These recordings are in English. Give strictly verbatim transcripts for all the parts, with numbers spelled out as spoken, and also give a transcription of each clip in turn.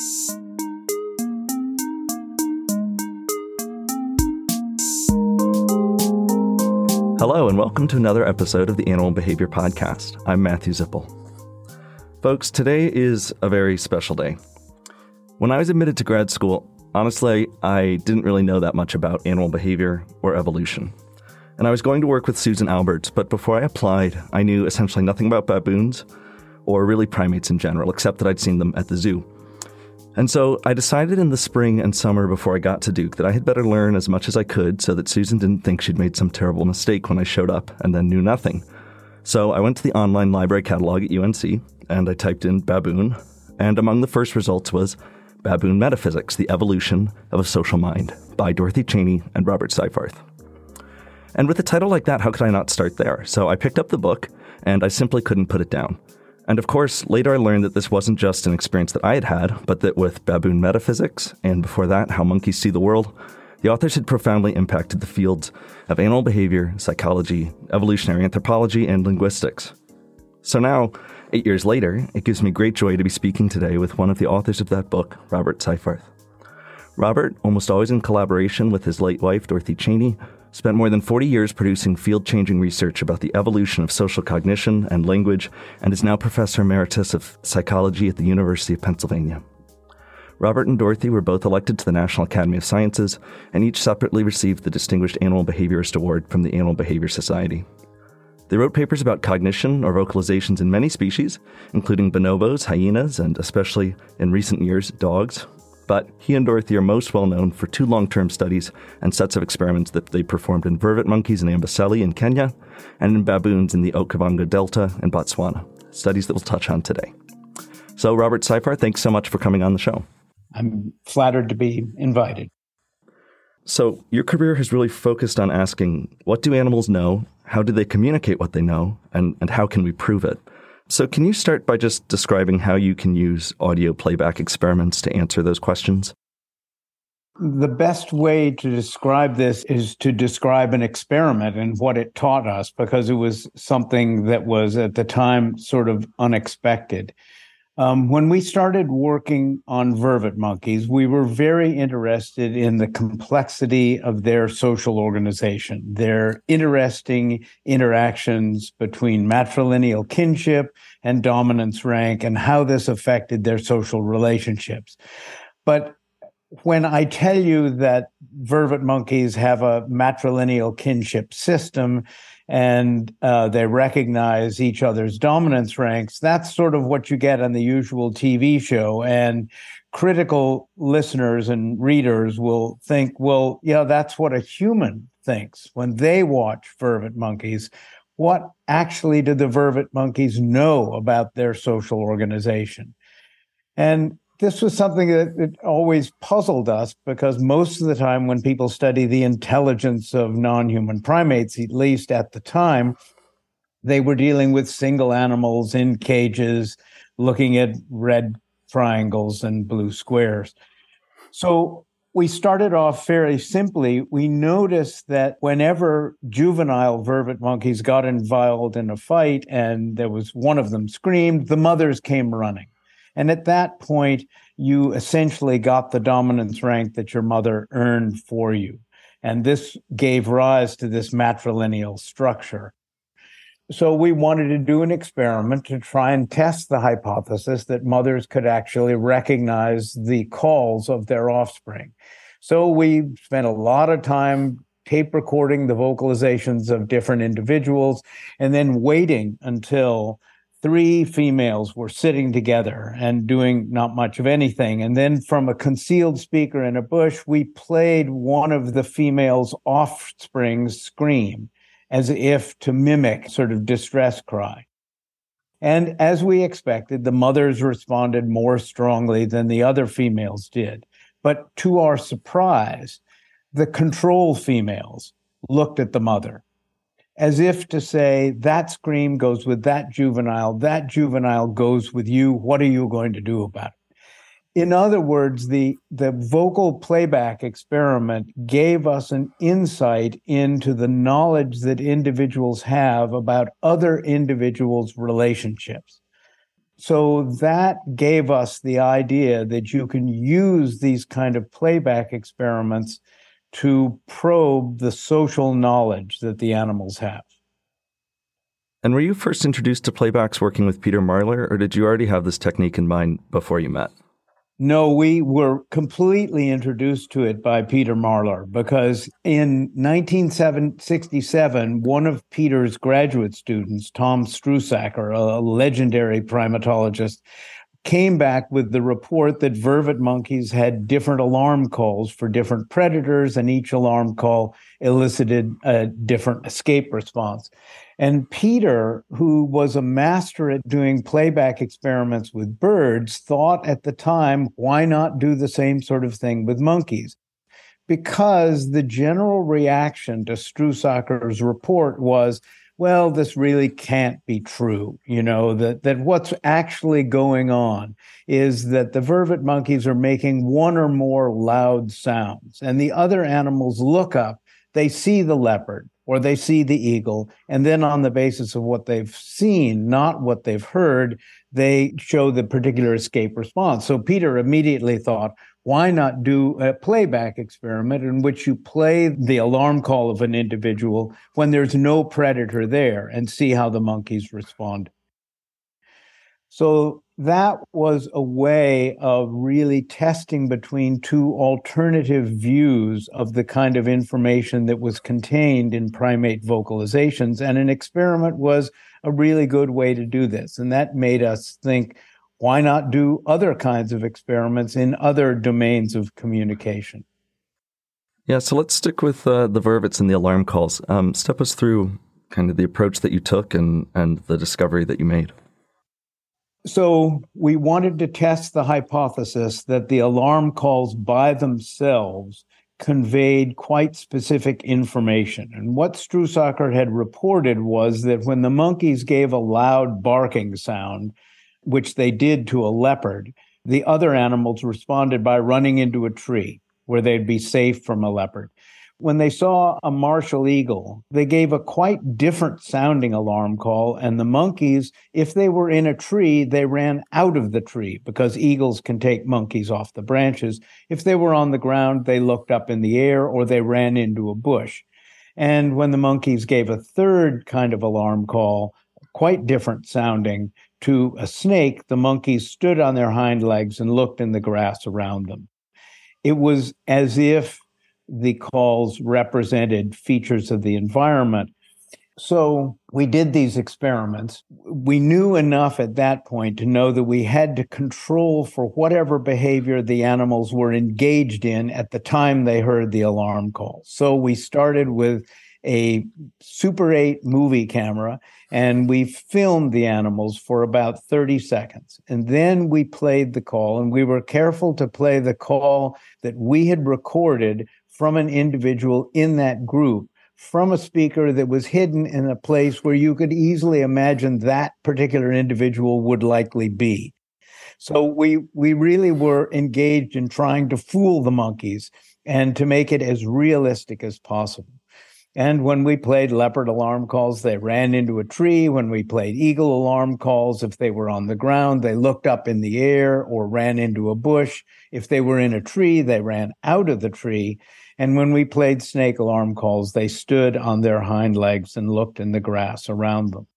Hello, and welcome to another episode of the Animal Behavior Podcast. I'm Matthew Zippel. Folks, today is a very special day. When I was admitted to grad school, honestly, I didn't really know that much about animal behavior or evolution. And I was going to work with Susan Alberts, but before I applied, I knew essentially nothing about baboons or really primates in general, except that I'd seen them at the zoo. And so I decided in the spring and summer before I got to Duke that I had better learn as much as I could so that Susan didn't think she'd made some terrible mistake when I showed up and then knew nothing. So I went to the online library catalog at U N C and I typed in baboon, and among the first results was Baboon Metaphysics, The Evolution of a Social Mind by Dorothy Cheney and Robert Seyfarth. And with a title like that, how could I not start there? So I picked up the book and I simply couldn't put it down. And of course, later I learned that this wasn't just an experience that I had had, but that with Baboon Metaphysics, and before that, How Monkeys See the World, the authors had profoundly impacted the fields of animal behavior, psychology, evolutionary anthropology, and linguistics. So now, eight years later, it gives me great joy to be speaking today with one of the authors of that book, Robert Seyfarth. Robert, almost always in collaboration with his late wife, Dorothy Cheney, spent more than forty years producing field-changing research about the evolution of social cognition and language, and is now Professor Emeritus of Psychology at the University of Pennsylvania. Robert and Dorothy were both elected to the National Academy of Sciences, and each separately received the Distinguished Animal Behaviorist Award from the Animal Behavior Society. They wrote papers about cognition or vocalizations in many species, including bonobos, hyenas, and especially in recent years, dogs. But he and Dorothy are most well known for two long-term studies and sets of experiments that they performed in vervet monkeys in Amboseli in Kenya and in baboons in the Okavango Delta in Botswana, studies that we'll touch on today. So, Robert Seyfarth, thanks so much for coming on the show. I'm flattered to be invited. So, your career has really focused on asking, what do animals know, how do they communicate what they know, and, and how can we prove it? So can you start by just describing how you can use audio playback experiments to answer those questions? The best way to describe this is to describe an experiment and what it taught us, because it was something that was at the time sort of unexpected. Um, when we started working on vervet monkeys, we were very interested in the complexity of their social organization, their interesting interactions between matrilineal kinship and dominance rank, and how this affected their social relationships. But when I tell you that vervet monkeys have a matrilineal kinship system and uh, they recognize each other's dominance ranks, that's sort of what you get on the usual T V show. And critical listeners and readers will think, well, yeah, that's what a human thinks when they watch vervet monkeys. What actually do the vervet monkeys know about their social organization? And this was something that it always puzzled us, because most of the time when people study the intelligence of non-human primates, at least at the time, they were dealing with single animals in cages, looking at red triangles and blue squares. So we started off fairly simply. We noticed that whenever juvenile vervet monkeys got involved in a fight and there was one of them screamed, the mothers came running. And at that point, you essentially got the dominance rank that your mother earned for you. And this gave rise to this matrilineal structure. So we wanted to do an experiment to try and test the hypothesis that mothers could actually recognize the calls of their offspring. So we spent a lot of time tape recording the vocalizations of different individuals and then waiting until three females were sitting together and doing not much of anything. And then from a concealed speaker in a bush, we played one of the female's offspring's scream as if to mimic sort of distress cry. And as we expected, the mothers responded more strongly than the other females did. But to our surprise, the control females looked at the mother as if to say, that scream goes with that juvenile, that juvenile goes with you, what are you going to do about it? In other words, the, the vocal playback experiment gave us an insight into the knowledge that individuals have about other individuals' relationships. So that gave us the idea that you can use these kind of playback experiments to probe the social knowledge that the animals have. And were you first introduced to playbacks working with Peter Marler, or did you already have this technique in mind before you met? No, we were completely introduced to it by Peter Marler, because in nineteen sixty-seven, one of Peter's graduate students, Tom Strusacker, a legendary primatologist, came back with the report that vervet monkeys had different alarm calls for different predators, and each alarm call elicited a different escape response. And Peter, who was a master at doing playback experiments with birds, thought at the time, why not do the same sort of thing with monkeys? Because the general reaction to Strusacker's report was, well, this really can't be true. You know, that, that what's actually going on is that the vervet monkeys are making one or more loud sounds, and the other animals look up, they see the leopard or they see the eagle, and then on the basis of what they've seen, not what they've heard, they show the particular escape response. So Peter immediately thought, why not do a playback experiment in which you play the alarm call of an individual when there's no predator there and see how the monkeys respond? So that was a way of really testing between two alternative views of the kind of information that was contained in primate vocalizations. And an experiment was a really good way to do this. And that made us think, why not do other kinds of experiments in other domains of communication? Yeah, so let's stick with uh, the vervets and the alarm calls. Um, step us through kind of the approach that you took and, and the discovery that you made. So we wanted to test the hypothesis that the alarm calls by themselves conveyed quite specific information. And what Strusacker had reported was that when the monkeys gave a loud barking sound, which they did to a leopard, the other animals responded by running into a tree where they'd be safe from a leopard. When they saw a martial eagle, they gave a quite different sounding alarm call, and the monkeys, if they were in a tree, they ran out of the tree because eagles can take monkeys off the branches. If they were on the ground, they looked up in the air or they ran into a bush. And when the monkeys gave a third kind of alarm call, quite different sounding, to a snake, the monkeys stood on their hind legs and looked in the grass around them. It was as if the calls represented features of the environment. So we did these experiments. We knew enough at that point to know that we had to control for whatever behavior the animals were engaged in at the time they heard the alarm call. So we started with a Super eight movie camera, and we filmed the animals for about thirty seconds. And then we played the call, and we were careful to play the call that we had recorded from an individual in that group, from a speaker that was hidden in a place where you could easily imagine that particular individual would likely be. So we we really were engaged in trying to fool the monkeys and to make it as realistic as possible. And when we played leopard alarm calls, they ran into a tree. When we played eagle alarm calls, if they were on the ground, they looked up in the air or ran into a bush. If they were in a tree, they ran out of the tree. And when we played snake alarm calls, they stood on their hind legs and looked in the grass around them.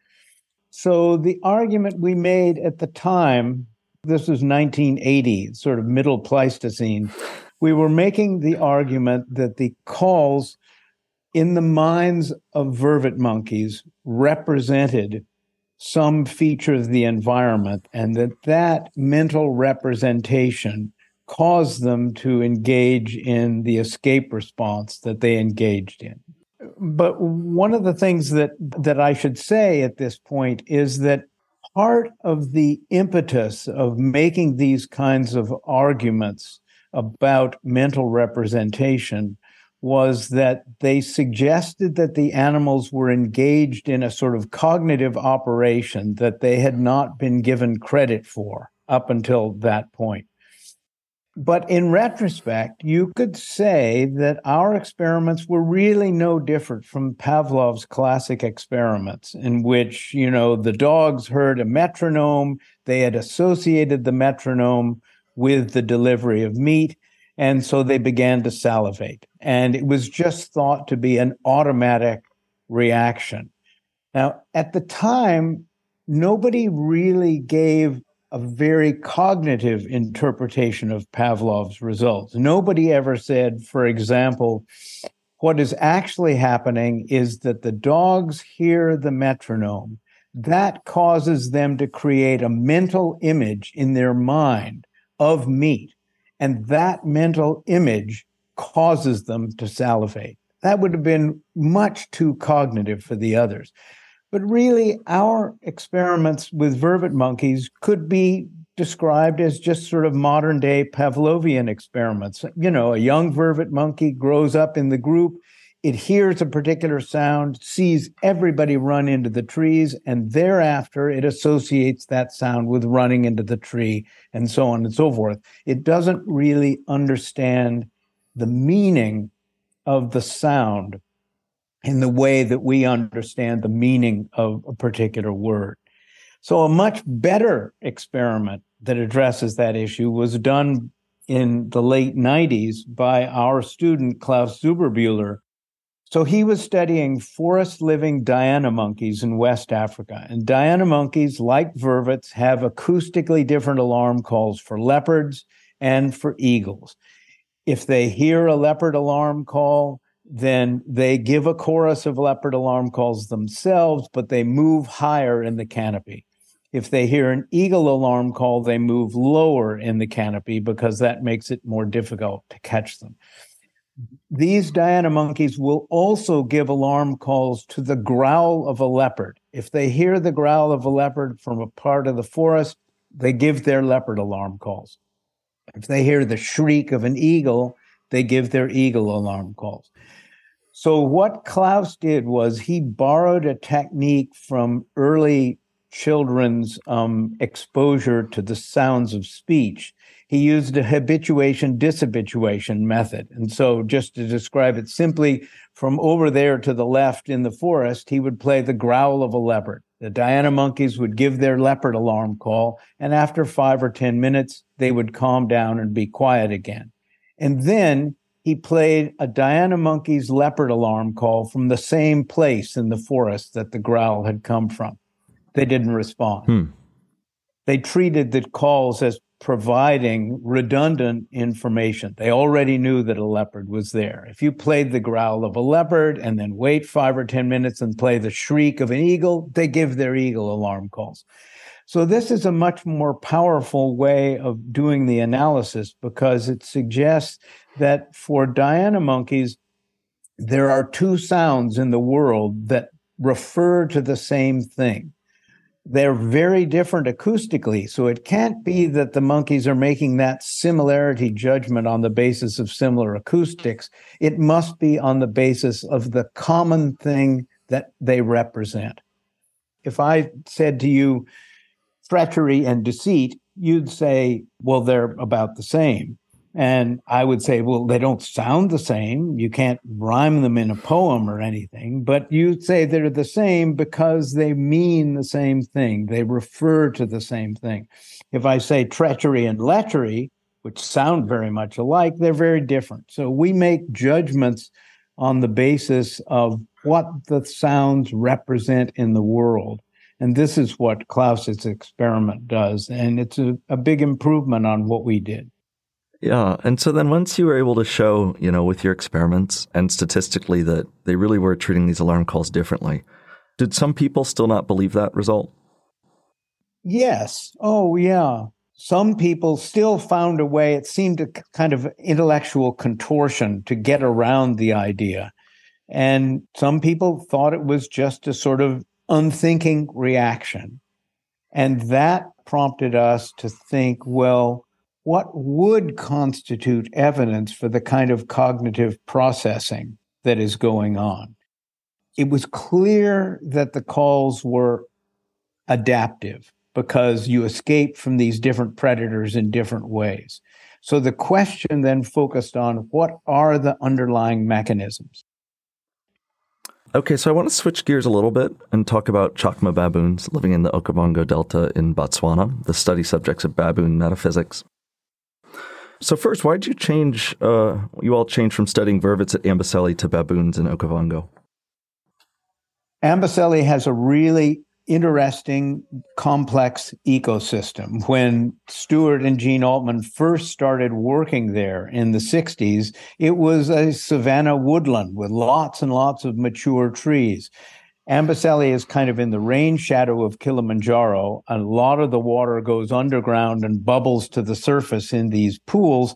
So the argument we made at the time, this was nineteen eighty, sort of middle Pleistocene, we were making the argument that the calls in the minds of vervet monkeys represented some feature of the environment, and that that mental representation caused them to engage in the escape response that they engaged in. But one of the things that, that I should say at this point is that part of the impetus of making these kinds of arguments about mental representation was that they suggested that the animals were engaged in a sort of cognitive operation that they had not been given credit for up until that point. But in retrospect, you could say that our experiments were really no different from Pavlov's classic experiments, in which, you know, the dogs heard a metronome, they had associated the metronome with the delivery of meat, and so they began to salivate. And it was just thought to be an automatic reaction. Now, at the time, nobody really gave a very cognitive interpretation of Pavlov's results. Nobody ever said, for example, what is actually happening is that the dogs hear the metronome. That causes them to create a mental image in their mind of meat, and that mental image causes them to salivate. That would have been much too cognitive for the others. But really, our experiments with vervet monkeys could be described as just sort of modern day Pavlovian experiments. You know, a young vervet monkey grows up in the group, it hears a particular sound, sees everybody run into the trees, and thereafter it associates that sound with running into the tree, and so on and so forth. It doesn't really understand the meaning of the sound in the way that we understand the meaning of a particular word. So a much better experiment that addresses that issue was done in the late nineties by our student, Klaus Zuberbuehler. So he was studying forest-living Diana monkeys in West Africa. And Diana monkeys, like vervets, have acoustically different alarm calls for leopards and for eagles. If they hear a leopard alarm call, then they give a chorus of leopard alarm calls themselves, but they move higher in the canopy. If they hear an eagle alarm call, they move lower in the canopy because that makes it more difficult to catch them. These Diana monkeys will also give alarm calls to the growl of a leopard. If they hear the growl of a leopard from a part of the forest, they give their leopard alarm calls. If they hear the shriek of an eagle, they give their eagle alarm calls. So what Klaus did was he borrowed a technique from early children's um, exposure to the sounds of speech. He used a habituation dishabituation method. And so just to describe it simply, from over there to the left in the forest, he would play the growl of a leopard. The Diana monkeys would give their leopard alarm call, and after five or ten minutes, they would calm down and be quiet again. And then he played a Diana monkey's leopard alarm call from the same place in the forest that the growl had come from. They didn't respond. Hmm. They treated the calls as providing redundant information. They already knew that a leopard was there. If you played the growl of a leopard and then wait five or ten minutes and play the shriek of an eagle, they give their eagle alarm calls. So this is a much more powerful way of doing the analysis because it suggests that for Diana monkeys, there are two sounds in the world that refer to the same thing. They're very different acoustically, so it can't be that the monkeys are making that similarity judgment on the basis of similar acoustics. It must be on the basis of the common thing that they represent. If I said to you, treachery and deceit, you'd say, well, they're about the same. And I would say, well, they don't sound the same. You can't rhyme them in a poem or anything, but you'd say they're the same because they mean the same thing. They refer to the same thing. If I say treachery and lechery, which sound very much alike, they're very different. So we make judgments on the basis of what the sounds represent in the world. And this is what Klaus's experiment does. And it's a, a big improvement on what we did. Yeah. And so then once you were able to show, you know, with your experiments and statistically that they really were treating these alarm calls differently, did some people still not believe that result? Yes. Oh, yeah. Some people still found a way. It seemed a kind of intellectual contortion to get around the idea. And some people thought it was just a sort of unthinking reaction. And that prompted us to think, well, what would constitute evidence for the kind of cognitive processing that is going on? It was clear that the calls were adaptive because you escape from these different predators in different ways. So the question then focused on what are the underlying mechanisms? Okay, so I want to switch gears a little bit and talk about Chacma baboons living in the Okavango Delta in Botswana, the study subjects of baboon metaphysics. So first, why did you change, uh, you all change from studying vervets at Amboseli to baboons in Okavango? Amboseli has a really interesting, complex ecosystem. When Stuart and Jean Altman first started working there in the sixties, it was a savanna woodland with lots and lots of mature trees. Amboseli is kind of in the rain shadow of Kilimanjaro. A lot of the water goes underground and bubbles to the surface in these pools.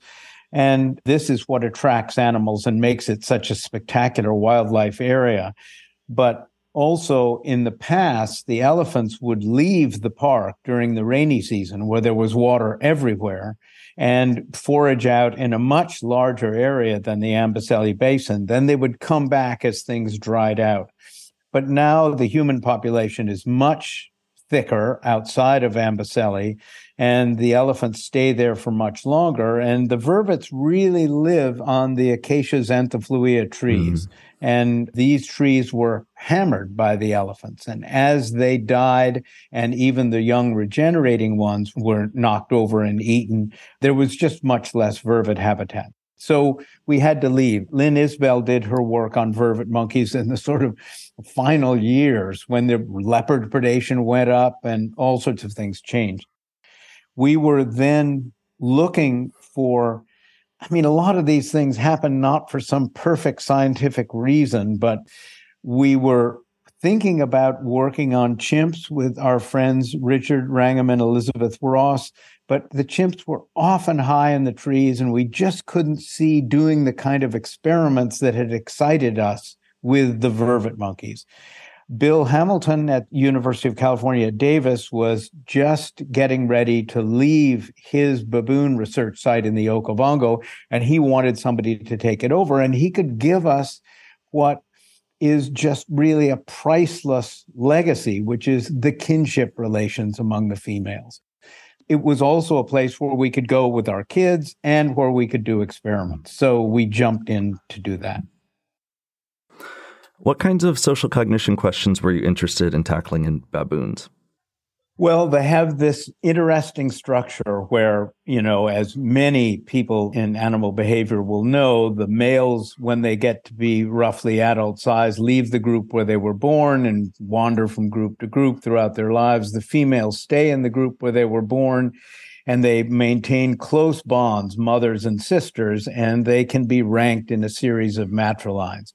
And this is what attracts animals and makes it such a spectacular wildlife area. But also, in the past, the elephants would leave the park during the rainy season where there was water everywhere and forage out in a much larger area than the Amboseli Basin. Then they would come back as things dried out. But now the human population is much thicker outside of Amboseli, and the elephants stay there for much longer. And the vervets really live on the Acacia xanthophleuia trees. Mm. And these trees were hammered by the elephants. And as they died, and even the young regenerating ones were knocked over and eaten, there was just much less vervet habitat. So we had to leave. Lynn Isbell did her work on vervet monkeys in the sort of final years when the leopard predation went up and all sorts of things changed. We were then looking for, I mean, a lot of these things happen not for some perfect scientific reason, but we were thinking about working on chimps with our friends Richard Wrangham and Elizabeth Ross, but the chimps were often high in the trees, and we just couldn't see doing the kind of experiments that had excited us with the vervet monkeys. Bill Hamilton at University of California at Davis was just getting ready to leave his baboon research site in the Okavango, and he wanted somebody to take it over, and he could give us what is just really a priceless legacy, which is the kinship relations among the females. It was also a place where we could go with our kids and where we could do experiments. So we jumped in to do that. What kinds of social cognition questions were you interested in tackling in baboons? Well, they have this interesting structure where, you know, as many people in animal behavior will know, the males, when they get to be roughly adult size, leave the group where they were born and wander from group to group throughout their lives. The females stay in the group where they were born, and they maintain close bonds, mothers and sisters, and they can be ranked in a series of matrilines.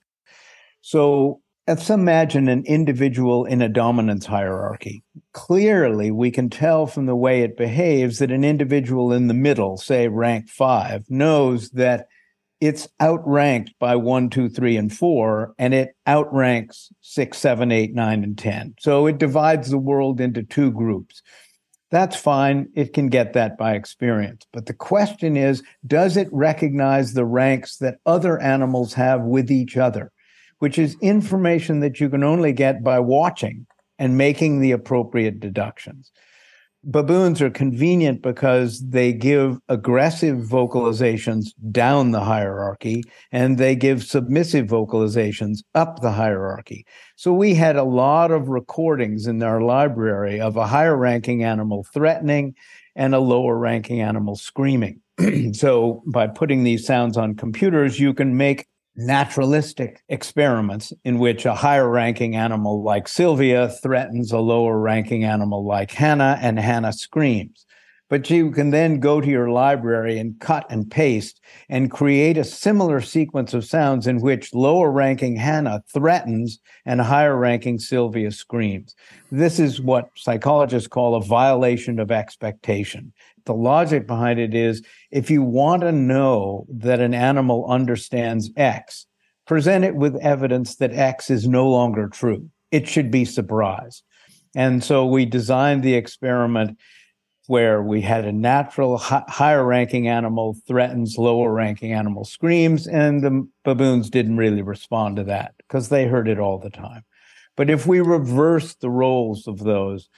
So let's imagine an individual in a dominance hierarchy. Clearly, we can tell from the way it behaves that an individual in the middle, say rank five, knows that it's outranked by one, two, three, and four, and it outranks six, seven, eight, nine, and ten. So it divides the world into two groups. That's fine. It can get that by experience. But the question is, does it recognize the ranks that other animals have with each other? Which is information that you can only get by watching and making the appropriate deductions. Baboons are convenient because they give aggressive vocalizations down the hierarchy, and they give submissive vocalizations up the hierarchy. So we had a lot of recordings in our library of a higher-ranking animal threatening and a lower-ranking animal screaming. So by putting these sounds on computers, you can make naturalistic experiments in which a higher ranking animal like Sylvia threatens a lower ranking animal like Hannah, and Hannah screams. But you can then go to your library and cut and paste and create a similar sequence of sounds in which lower ranking Hannah threatens and higher ranking Sylvia screams. This is what psychologists call a violation of expectation. The logic behind it is, if you want to know that an animal understands X, present it with evidence that X is no longer true. It should be surprised. And so we designed the experiment where we had a natural hi- higher ranking animal threatens, lower ranking animal screams, and the baboons didn't really respond to that because they heard it all the time. But if we reverse the roles of those,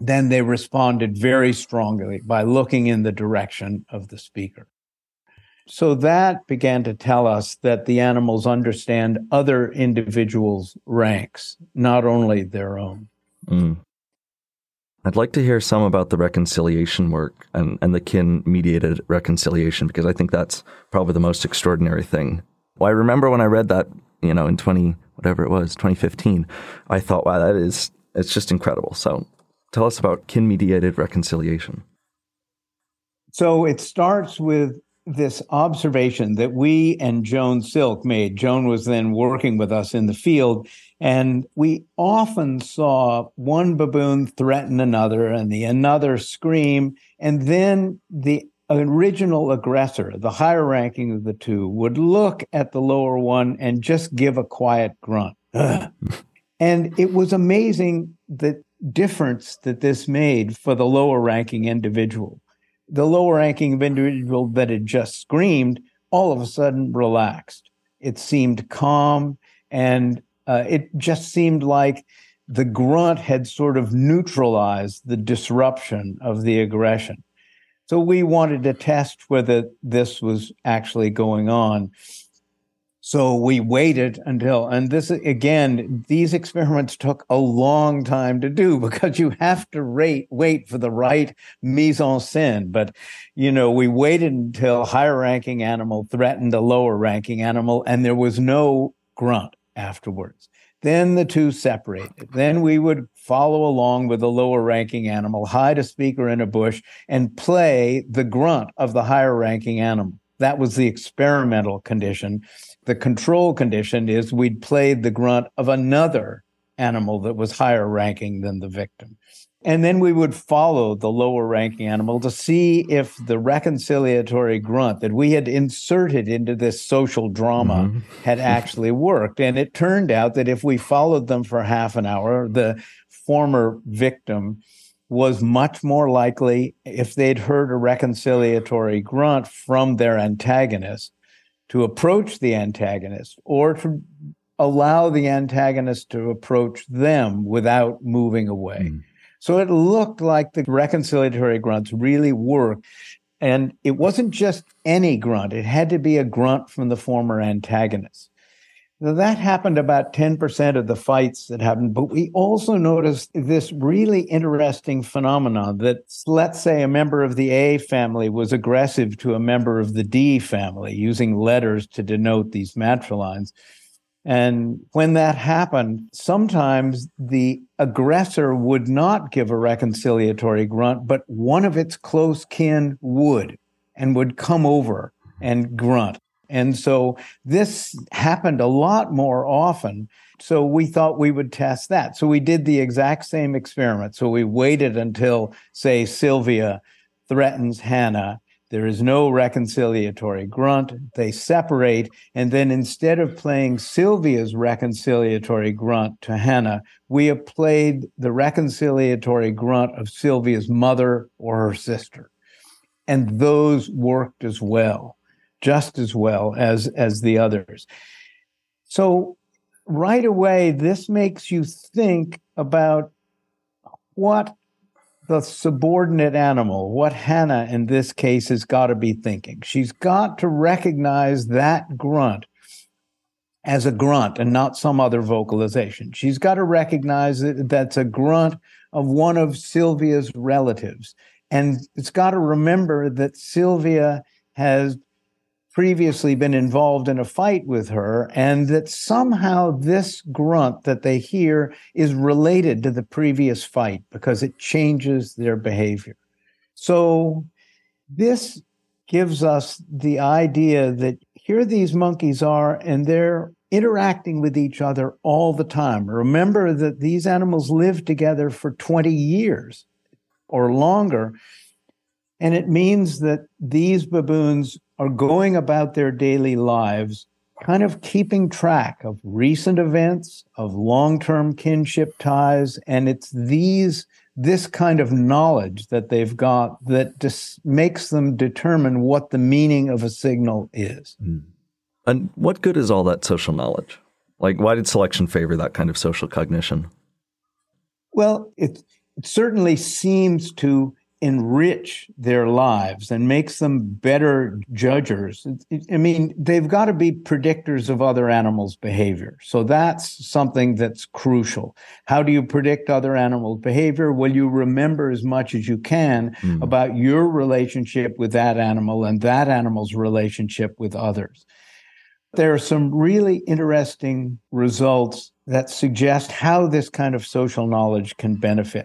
then they responded very strongly by looking in the direction of the speaker. So that began to tell us that the animals understand other individuals' ranks, not only their own. Mm. I'd like to hear some about the reconciliation work and, and the kin-mediated reconciliation, because I think that's probably the most extraordinary thing. Well, I remember when I read that, you know, in twenty, whatever it was, twenty fifteen, I thought, wow, that is, it's just incredible. So tell us about kin-mediated reconciliation. So it starts with this observation that we and Joan Silk made. Joan was then working with us in the field, and we often saw one baboon threaten another and the another scream, and then the original aggressor, the higher ranking of the two, would look at the lower one and just give a quiet grunt. And it was amazing the difference that this made for the lower ranking individual. The lower ranking individual that had just screamed all of a sudden relaxed. It seemed calm, and uh, it just seemed like the grunt had sort of neutralized the disruption of the aggression. So we wanted to test whether this was actually going on. So we waited until, and this again, these experiments took a long time to do because you have to rate, wait for the right mise en scène. But, you know, we waited until higher ranking animal threatened a lower ranking animal, and there was no grunt afterwards. Then the two separated. Then we would follow along with the lower ranking animal, hide a speaker in a bush, and play the grunt of the higher ranking animal. That was the experimental condition. The control condition is we'd played the grunt of another animal that was higher ranking than the victim. And then we would follow the lower ranking animal to see if the reconciliatory grunt that we had inserted into this social drama mm-hmm. had actually worked. And it turned out that if we followed them for half an hour, the former victim was much more likely, if they'd heard a reconciliatory grunt from their antagonist, to approach the antagonist or to allow the antagonist to approach them without moving away. Mm. So it looked like the reconciliatory grunts really worked. And it wasn't just any grunt. It had to be a grunt from the former antagonist. Now, that happened about ten percent of the fights that happened. But we also noticed this really interesting phenomenon that, let's say, a member of the A family was aggressive to a member of the D family, using letters to denote these matrilines. And when that happened, sometimes the aggressor would not give a reconciliatory grunt, but one of its close kin would, and would come over and grunt. And so this happened a lot more often. So we thought we would test that. So we did the exact same experiment. So we waited until, say, Sylvia threatens Hannah. There is no reconciliatory grunt. They separate. And then instead of playing Sylvia's reconciliatory grunt to Hannah, we have played the reconciliatory grunt of Sylvia's mother or her sister. And those worked as well, just as well as, as the others. So right away, this makes you think about what the subordinate animal, what Hannah in this case has got to be thinking. She's got to recognize that grunt as a grunt and not some other vocalization. She's got to recognize that that's a grunt of one of Sylvia's relatives. And it's got to remember that Sylvia has previously been involved in a fight with her, and that somehow this grunt that they hear is related to the previous fight because it changes their behavior. So this gives us the idea that here these monkeys are, and they're interacting with each other all the time. Remember that these animals live together for twenty years or longer, and it means that these baboons are going about their daily lives, kind of keeping track of recent events, of long-term kinship ties, and it's these this kind of knowledge that they've got that dis- makes them determine what the meaning of a signal is. Mm. And what good is all that social knowledge? Like, why did selection favor that kind of social cognition? Well, it's it certainly seems to enrich their lives and makes them better judgers. I mean, they've got to be predictors of other animals' behavior. So that's something that's crucial. How do you predict other animals' behavior? Well, you remember as much as you can mm. about your relationship with that animal and that animal's relationship with others. There are some really interesting results that suggest how this kind of social knowledge can benefit.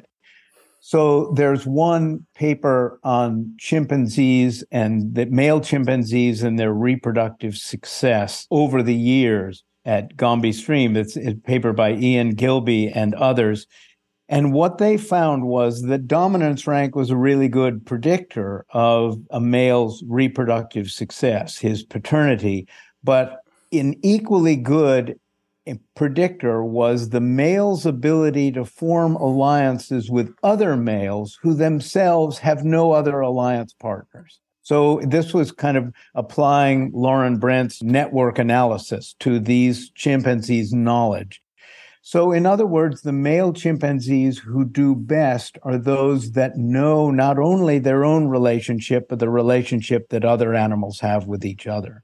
So there's one paper on chimpanzees and the male chimpanzees and their reproductive success over the years at Gombe Stream. It's a paper by Ian Gilby and others. And what they found was that dominance rank was a really good predictor of a male's reproductive success, his paternity. But an equally good predictor was the male's ability to form alliances with other males who themselves have no other alliance partners. So this was kind of applying Lauren Brent's network analysis to these chimpanzees' knowledge. So in other words, the male chimpanzees who do best are those that know not only their own relationship, but the relationship that other animals have with each other.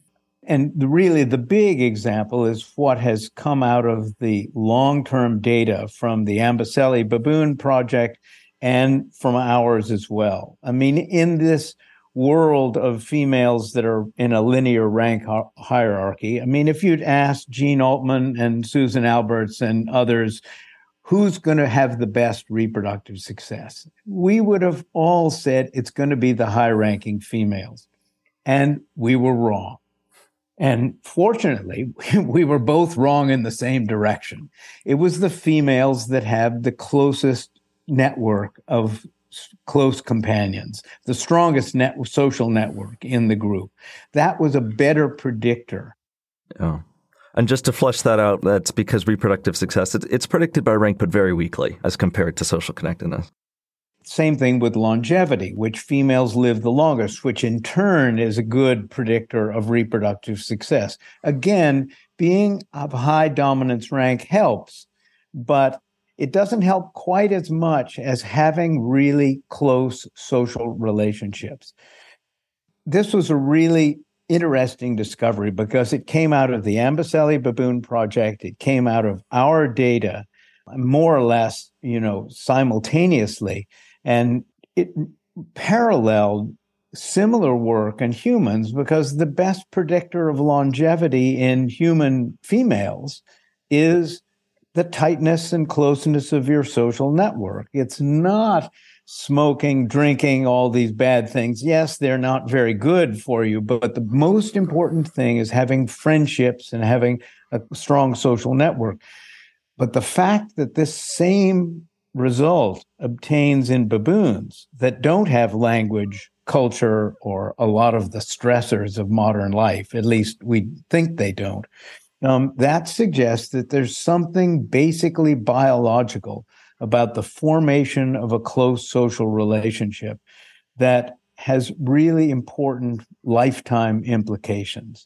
And the, really, the big example is what has come out of the long-term data from the Amboseli Baboon Project and from ours as well. I mean, in this world of females that are in a linear rank hi- hierarchy, I mean, if you'd asked Jean Altman and Susan Alberts and others, who's going to have the best reproductive success, we would have all said it's going to be the high-ranking females. And we were wrong. And fortunately, we were both wrong in the same direction. It was the females that had the closest network of close companions, the strongest net social network in the group. That was a better predictor. Yeah. And just to flesh that out, that's because reproductive success, it's, it's predicted by rank, but very weakly as compared to social connectedness. Same thing with longevity, which females live the longest, which in turn is a good predictor of reproductive success. Again, being of high dominance rank helps, but it doesn't help quite as much as having really close social relationships. This was a really interesting discovery because it came out of the Amboseli Baboon Project. It came out of our data more or less, you know, simultaneously. And it paralleled similar work in humans because the best predictor of longevity in human females is the tightness and closeness of your social network. It's not smoking, drinking, all these bad things. Yes, they're not very good for you, but the most important thing is having friendships and having a strong social network. But the fact that this same result obtains in baboons that don't have language, culture, or a lot of the stressors of modern life, at least we think they don't, um, that suggests that there's something basically biological about the formation of a close social relationship that has really important lifetime implications.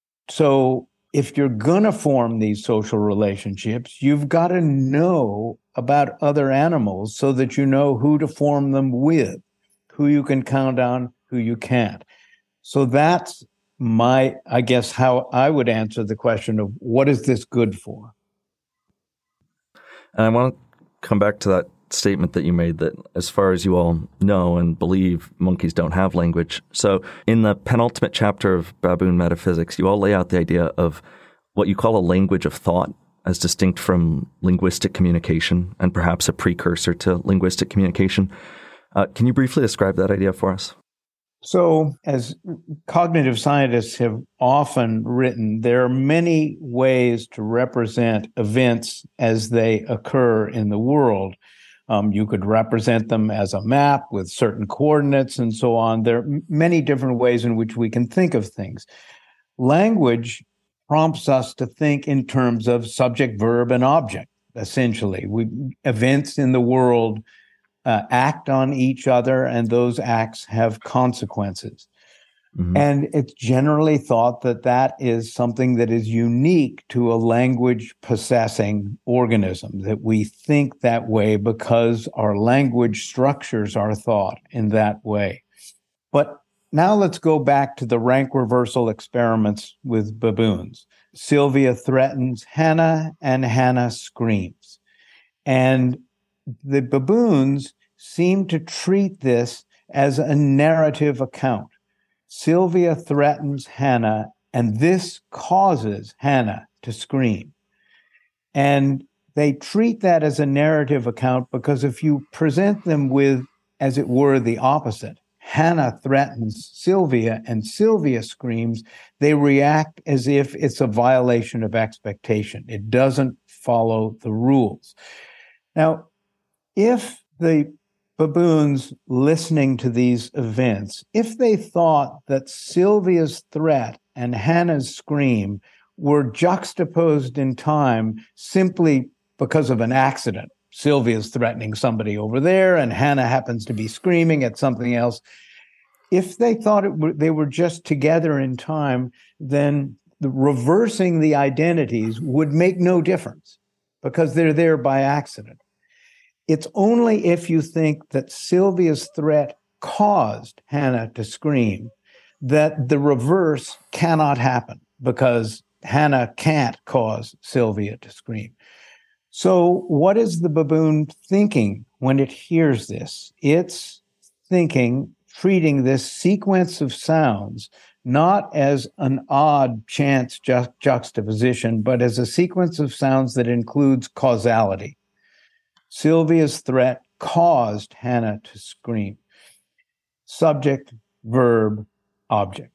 So if you're going to form these social relationships, you've got to know about other animals so that you know who to form them with, who you can count on, who you can't. So that's my, I guess, how I would answer the question of what is this good for? And I want to come back to that statement that you made that as far as you all know and believe, monkeys don't have language. So in the penultimate chapter of Baboon Metaphysics, you all lay out the idea of what you call a language of thought as distinct from linguistic communication and perhaps a precursor to linguistic communication. Uh, can you briefly describe that idea for us? So, as cognitive scientists have often written, there are many ways to represent events as they occur in the world. Um, you could represent them as a map with certain coordinates and so on. There are many different ways in which we can think of things. Language prompts us to think in terms of subject, verb, and object, essentially. We, events in the world uh, act on each other, and those acts have consequences. Mm-hmm. And it's generally thought that that is something that is unique to a language possessing organism, that we think that way because our language structures our thought in that way. But now let's go back to the rank reversal experiments with baboons. Sylvia threatens Hannah and Hannah screams. And the baboons seem to treat this as a narrative account. Sylvia threatens Hannah, and this causes Hannah to scream. And they treat that as a narrative account because if you present them with, as it were, the opposite, Hannah threatens Sylvia and Sylvia screams, they react as if it's a violation of expectation. It doesn't follow the rules. Now, if the baboons listening to these events, if they thought that Sylvia's threat and Hannah's scream were juxtaposed in time simply because of an accident, Sylvia's threatening somebody over there and Hannah happens to be screaming at something else, if they thought it w- they were just together in time, then the reversing the identities would make no difference because they're there by accident. It's only if you think that Sylvia's threat caused Hannah to scream that the reverse cannot happen because Hannah can't cause Sylvia to scream. So what is the baboon thinking when it hears this? It's thinking, treating this sequence of sounds not as an odd chance ju- juxtaposition, but as a sequence of sounds that includes causality. Sylvia's threat caused Hannah to scream. Subject, verb, object.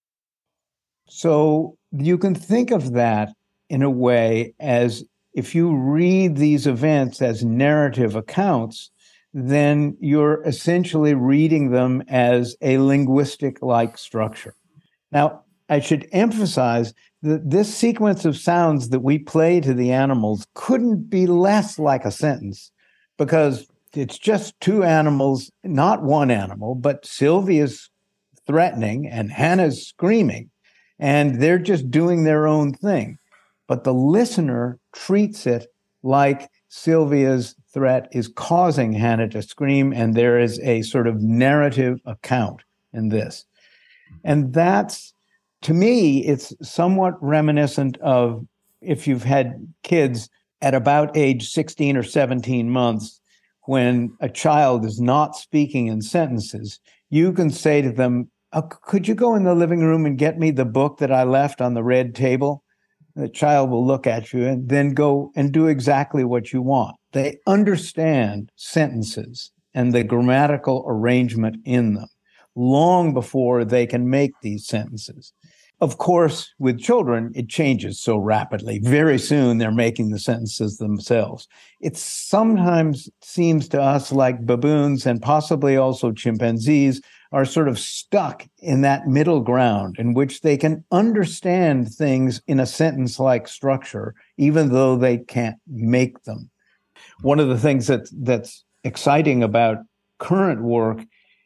So you can think of that in a way as if you read these events as narrative accounts, then you're essentially reading them as a linguistic-like structure. Now, I should emphasize that this sequence of sounds that we play to the animals couldn't be less like a sentence because it's just two animals, not one animal, but Sylvia's threatening and Hannah's screaming, and they're just doing their own thing. But the listener treats it like Sylvia's threat is causing Hannah to scream, and there is a sort of narrative account in this. And that's, to me, it's somewhat reminiscent of if you've had kids at about age sixteen or seventeen months, when a child is not speaking in sentences, you can say to them, oh, could you go in the living room and get me the book that I left on the red table? The child will look at you and then go and do exactly what you want. They understand sentences and the grammatical arrangement in them long before they can make these sentences. Of course, with children, it changes so rapidly. Very soon, they're making the sentences themselves. It sometimes seems to us like baboons and possibly also chimpanzees are sort of stuck in that middle ground in which they can understand things in a sentence-like structure, even though they can't make them. One of the things that, that's exciting about current work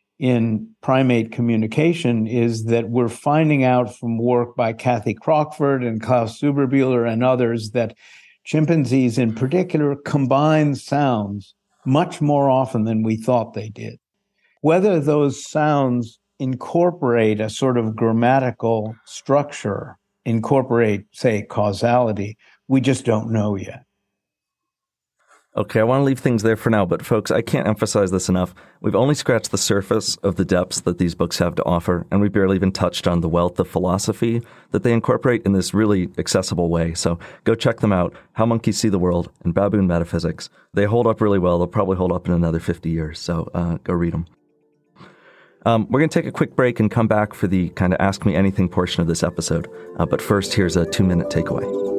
in primate communication is that we're finding out from work by Kathy Crockford and Klaus Zuberbuehler and others that chimpanzees in particular combine sounds much more often than we thought they did. Whether those sounds incorporate a sort of grammatical structure, incorporate, say, causality, we just don't know yet. Okay, I want to leave things there for now, but folks, I can't emphasize this enough. We've only scratched the surface of the depths that these books have to offer, and we barely even touched on the wealth of philosophy that they incorporate in this really accessible way. So go check them out, How Monkeys See the World and Baboon Metaphysics. They hold up really well. They'll probably hold up in another fifty years, so uh, go read them. Um, we're going to take a quick break and come back for the kind of Ask Me Anything portion of this episode. Uh, but first, here's a two-minute takeaway.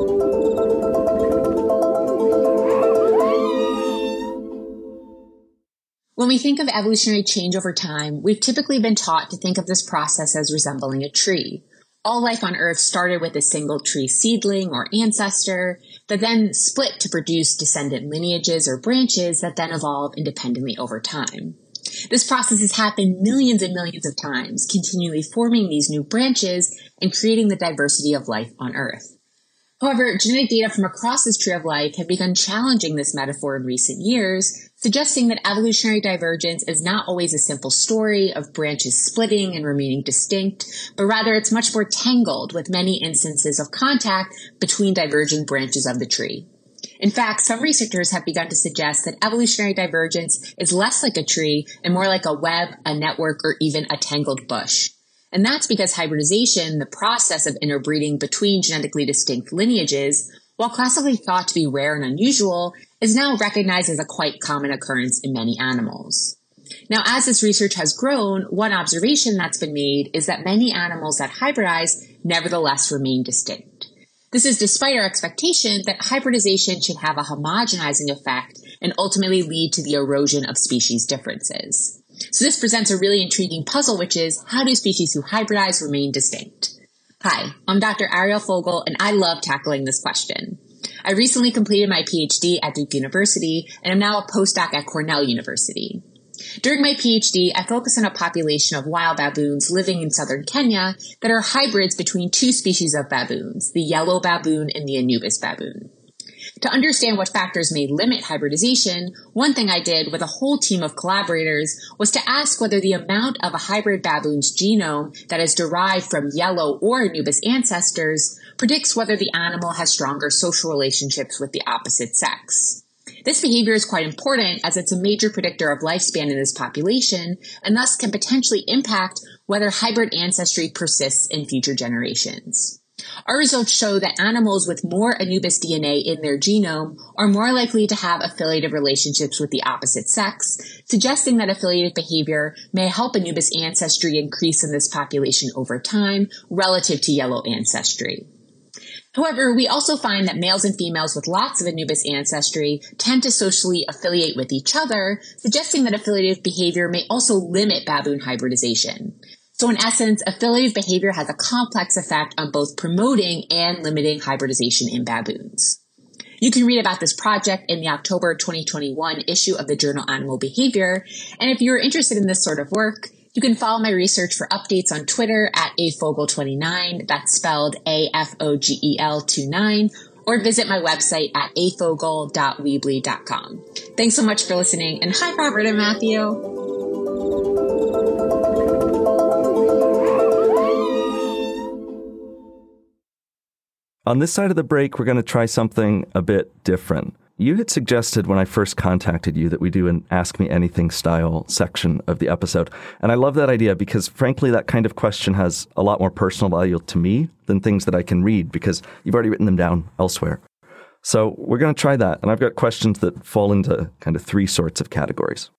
When we think of evolutionary change over time, we've typically been taught to think of this process as resembling a tree. All life on Earth started with a single tree seedling or ancestor that then split to produce descendant lineages or branches that then evolve independently over time. This process has happened millions and millions of times, continually forming these new branches and creating the diversity of life on Earth. However, genetic data from across this tree of life have begun challenging this metaphor in recent years, suggesting that evolutionary divergence is not always a simple story of branches splitting and remaining distinct, but rather it's much more tangled with many instances of contact between diverging branches of the tree. In fact, some researchers have begun to suggest that evolutionary divergence is less like a tree and more like a web, a network, or even a tangled bush. And that's because hybridization, the process of interbreeding between genetically distinct lineages, while classically thought to be rare and unusual, is now recognized as a quite common occurrence in many animals. Now, as this research has grown, one observation that's been made is that many animals that hybridize nevertheless remain distinct. This is despite our expectation that hybridization should have a homogenizing effect and ultimately lead to the erosion of species differences. So this presents a really intriguing puzzle, which is, how do species who hybridize remain distinct? Hi, I'm Doctor Ariel Fogel, and I love tackling this question. I recently completed my PhD at Duke University, and I'm now a postdoc at Cornell University. During my PhD, I focused on a population of wild baboons living in southern Kenya that are hybrids between two species of baboons, the yellow baboon and the Anubis baboon. To understand what factors may limit hybridization, one thing I did with a whole team of collaborators was to ask whether the amount of a hybrid baboon's genome that is derived from yellow or Anubis ancestors predicts whether the animal has stronger social relationships with the opposite sex. This behavior is quite important as it's a major predictor of lifespan in this population and thus can potentially impact whether hybrid ancestry persists in future generations. Our results show that animals with more Anubis D N A in their genome are more likely to have affiliative relationships with the opposite sex, suggesting that affiliative behavior may help Anubis ancestry increase in this population over time relative to yellow ancestry. However, we also find that males and females with lots of Anubis ancestry tend to socially affiliate with each other, suggesting that affiliative behavior may also limit baboon hybridization. So in essence, affiliative behavior has a complex effect on both promoting and limiting hybridization in baboons. You can read about this project in the October twenty twenty-one issue of the journal Animal Behavior. And if you're interested in this sort of work, you can follow my research for updates on Twitter at A Fogel twenty-nine, that's spelled A F O G E L twenty-nine, or visit my website at a fogel dot weebly dot com. Thanks so much for listening, and hi, Robert and Matthew. On this side of the break, we're going to try something a bit different. You had suggested when I first contacted you that we do an Ask Me Anything style section of the episode. And I love that idea because, frankly, that kind of question has a lot more personal value to me than things that I can read because you've already written them down elsewhere. So we're going to try that. And I've got questions that fall into kind of three sorts of categories.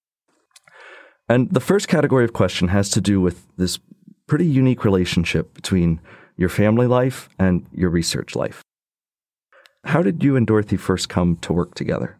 And the first category of question has to do with this pretty unique relationship between your family life and your research life. How did you and Dorothy first come to work together?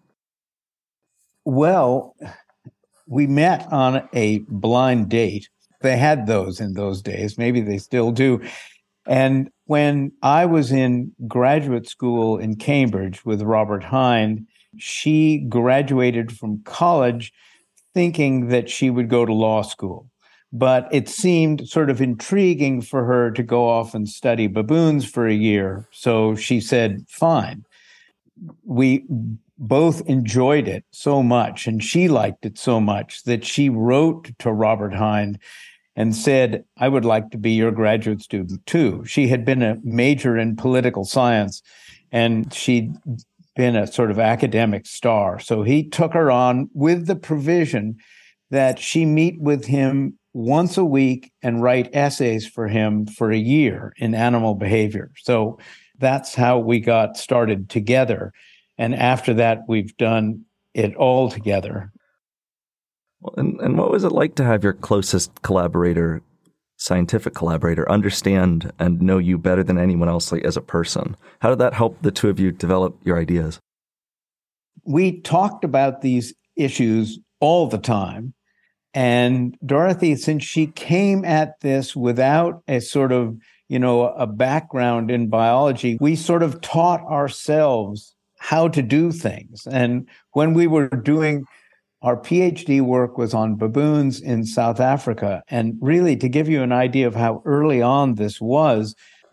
Well, we met on a blind date. They had those in those days. Maybe they still do. And when I was in graduate school in Cambridge with Robert Hind, she graduated from college thinking that she would go to law school. But it seemed sort of intriguing for her to go off and study baboons for a year. So she said, fine. We both enjoyed it so much, and she liked it so much that she wrote to Robert Hind and said, I would like to be your graduate student too. She had been a major in political science, and she'd been a sort of academic star. So he took her on with the provision that she meet with him once a week and write essays for him for a year in animal behavior. So that's how we got started together. And after that, we've done it all together. And, and what was it like to have your closest collaborator, scientific collaborator, understand and know you better than anyone else, like, as a person? How did that help the two of you develop your ideas? We talked about these issues all the time. And Dorothy, since she came at this without a sort of, you know, a background in biology, we sort of taught ourselves how to do things. And when we were doing Our PhD work was on baboons in South Africa. And really, to give you an idea of how early on this was,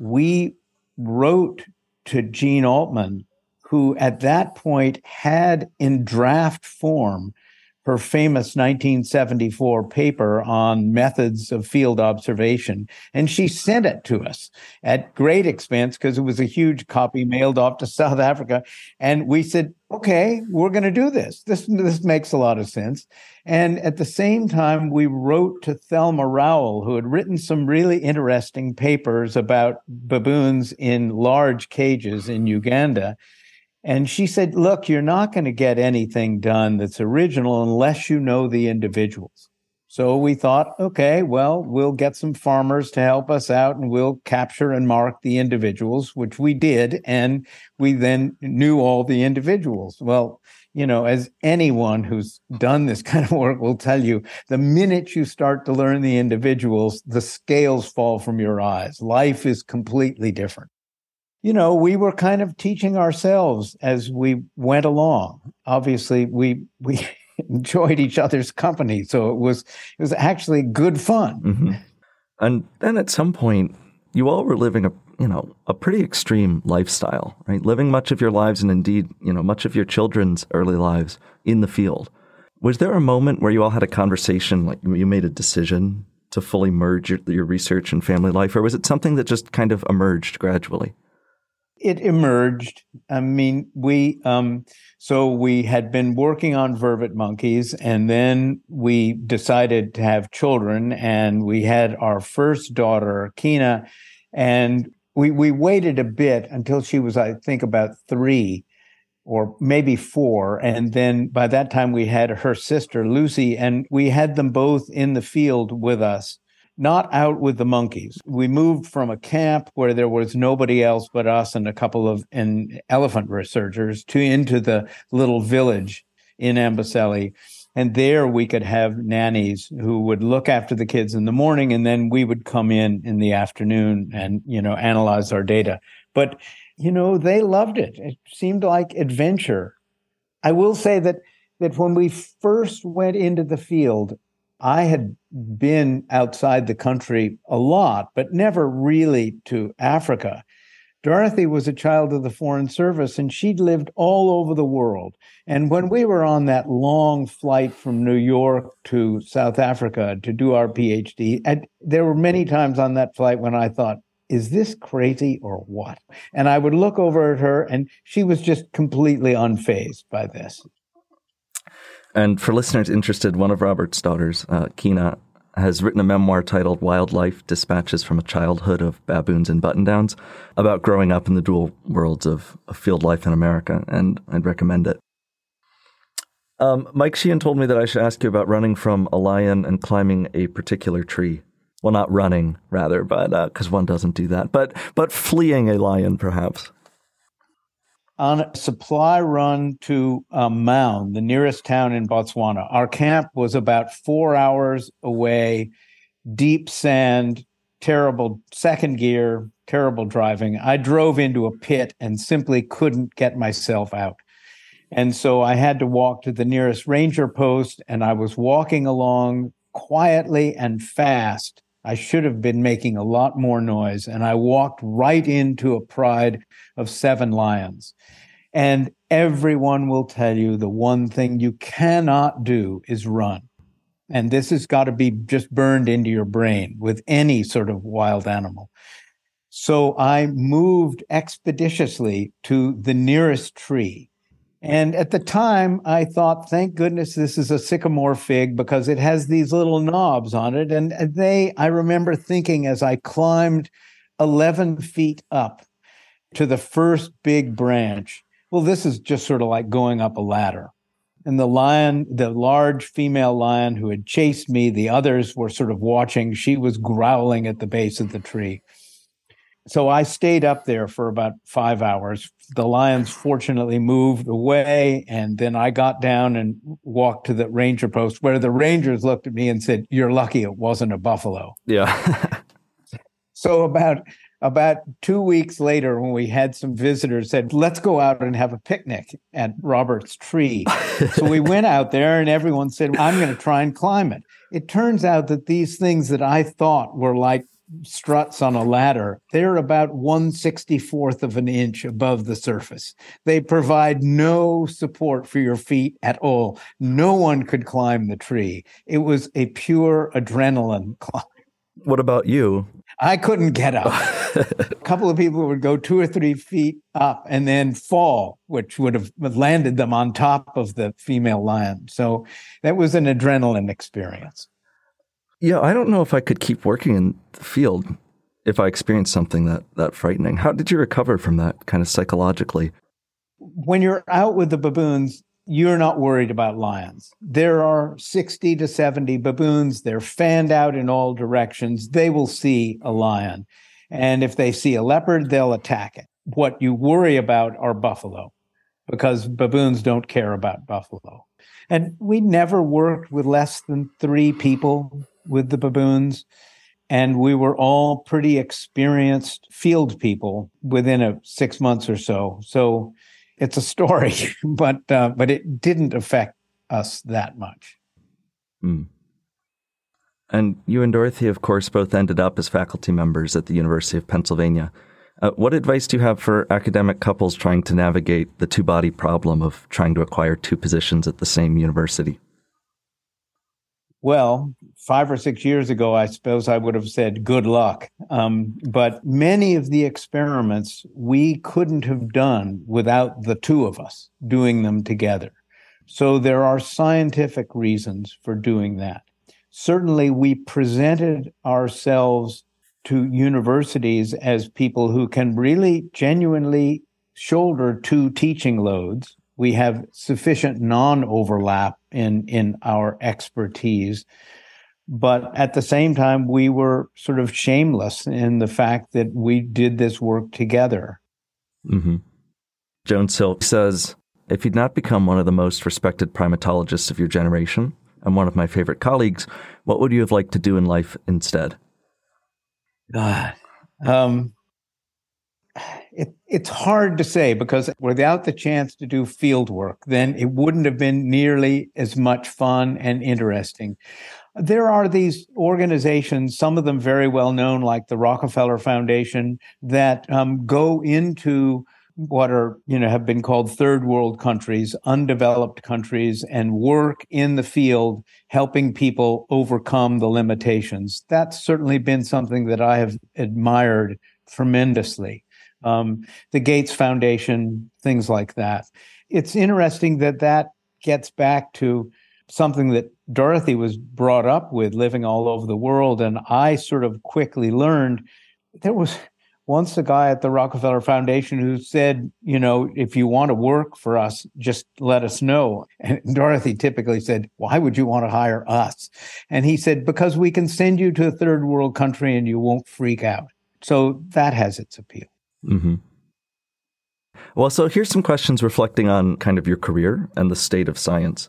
we wrote to Jean Altman, who at that point had in draft form her famous nineteen seventy-four paper on methods of field observation. And she sent it to us at great expense because it was a huge copy mailed off to South Africa. And we said, okay, we're going to do this. This, this makes a lot of sense. And at the same time, we wrote to Thelma Rowell, who had written some really interesting papers about baboons in large cages in Uganda. And she said, look, you're not going to get anything done that's original unless you know the individuals. So we thought, okay, well, we'll get some farmers to help us out and we'll capture and mark the individuals, which we did. And we then knew all the individuals. Well, you know, as anyone who's done this kind of work will tell you, the minute you start to learn the individuals, the scales fall from your eyes. Life is completely different. You know, we were kind of teaching ourselves as we went along. Obviously, we we enjoyed each other's company, so it was it was actually good fun. Mm-hmm. And then at some point, you all were living a you know a pretty extreme lifestyle, right? Living much of your lives, and indeed, you know, much of your children's early lives in the field. Was there a moment where you all had a conversation, like you made a decision to fully merge your, your research and family life, or was it something that just kind of emerged gradually? It emerged. I mean, we, um, so we had been working on vervet monkeys, and then we decided to have children, and we had our first daughter, Kina, and we, we waited a bit until she was, I think, about three or maybe four. And then by that time we had her sister, Lucy, and we had them both in the field with us. Not out with the monkeys. We moved from a camp where there was nobody else but us and a couple of and elephant researchers to into the little village in Amboseli. And there we could have nannies who would look after the kids in the morning, and then we would come in in the afternoon and, you know, analyze our data. But, you know, they loved it. It seemed like adventure. I will say that that when we first went into the field, I had been outside the country a lot, but never really to Africa. Dorothy was a child of the Foreign Service, and she'd lived all over the world. And when we were on that long flight from New York to South Africa to do our PhD, and there were many times on that flight when I thought, is this crazy or what? And I would look over at her, and she was just completely unfazed by this. And for listeners interested, one of Robert's daughters, uh, Kina, has written a memoir titled Wildlife Dispatches from a Childhood of Baboons and Button-Downs about growing up in the dual worlds of, of field life in America, and I'd recommend it. Um, Mike Sheehan told me that I should ask you about running from a lion and climbing a particular tree. Well, not running, rather, but because uh, one doesn't do that, but but fleeing a lion, perhaps. On a supply run to um, Maun, the nearest town in Botswana. Our camp was about four hours away, deep sand, terrible second gear, terrible driving. I drove into a pit and simply couldn't get myself out. And so I had to walk to the nearest ranger post, and I was walking along quietly and fast. I should have been making a lot more noise, and I walked right into a pride of seven lions. And everyone will tell you the one thing you cannot do is run. And this has got to be just burned into your brain with any sort of wild animal. So I moved expeditiously to the nearest tree. And at the time, I thought, thank goodness this is a sycamore fig because it has these little knobs on it. And they, I remember thinking as I climbed eleven feet up to the first big branch, well, this is just sort of like going up a ladder. And the lion, the large female lion who had chased me, the others were sort of watching. She was growling at the base of the tree. So I stayed up there for about five hours. The lions fortunately moved away, and then I got down and walked to the ranger post where the rangers looked at me and said, "You're lucky it wasn't a buffalo." Yeah. So about About two weeks later, when we had some visitors, said, let's go out and have a picnic at Robert's tree. So we went out there and everyone said, I'm going to try and climb it. It turns out that these things that I thought were like struts on a ladder, they're about one sixty-fourth of an inch above the surface. They provide no support for your feet at all. No one could climb the tree. It was a pure adrenaline climb. What about you? I couldn't get up. A couple of people would go two or three feet up and then fall, which would have landed them on top of the female lion. So that was an adrenaline experience. Yeah, I don't know if I could keep working in the field if I experienced something that, that frightening. How did you recover from that kind of psychologically? When you're out with the baboons, you're not worried about lions. There are sixty to seventy baboons. They're fanned out in all directions. They will see a lion. And if they see a leopard, they'll attack it. What you worry about are buffalo, because baboons don't care about buffalo. And we never worked with less than three people with the baboons. And we were all pretty experienced field people within a six months or so. So it's a story, but uh, but it didn't affect us that much. Mm. And you and Dorothy, of course, both ended up as faculty members at the University of Pennsylvania. Uh, what advice do you have for academic couples trying to navigate the two-body problem of trying to acquire two positions at the same university? Well, five or six years ago, I suppose I would have said good luck. Um, but many of the experiments we couldn't have done without the two of us doing them together. So there are scientific reasons for doing that. Certainly, we presented ourselves to universities as people who can really genuinely shoulder two teaching loads. We have sufficient non-overlap in, in our expertise. But at the same time, we were sort of shameless in the fact that we did this work together. Mm-hmm. Joan Silk says, if you'd not become one of the most respected primatologists of your generation and one of my favorite colleagues, what would you have liked to do in life instead? God. Um, It, it's hard to say, because without the chance to do field work, then it wouldn't have been nearly as much fun and interesting. There are these organizations, some of them very well known, like the Rockefeller Foundation, that um, go into what are, you know, have been called third world countries, undeveloped countries, and work in the field, helping people overcome the limitations. That's certainly been something that I have admired tremendously. Um, the Gates Foundation, things like that. It's interesting that that gets back to something that Dorothy was brought up with, living all over the world. And I sort of quickly learned there was once a guy at the Rockefeller Foundation who said, you know, if you want to work for us, just let us know. And Dorothy typically said, why would you want to hire us? And he said, because we can send you to a third world country and you won't freak out. So that has its appeal. Mm-hmm. Well, so here's some questions reflecting on kind of your career and the state of science.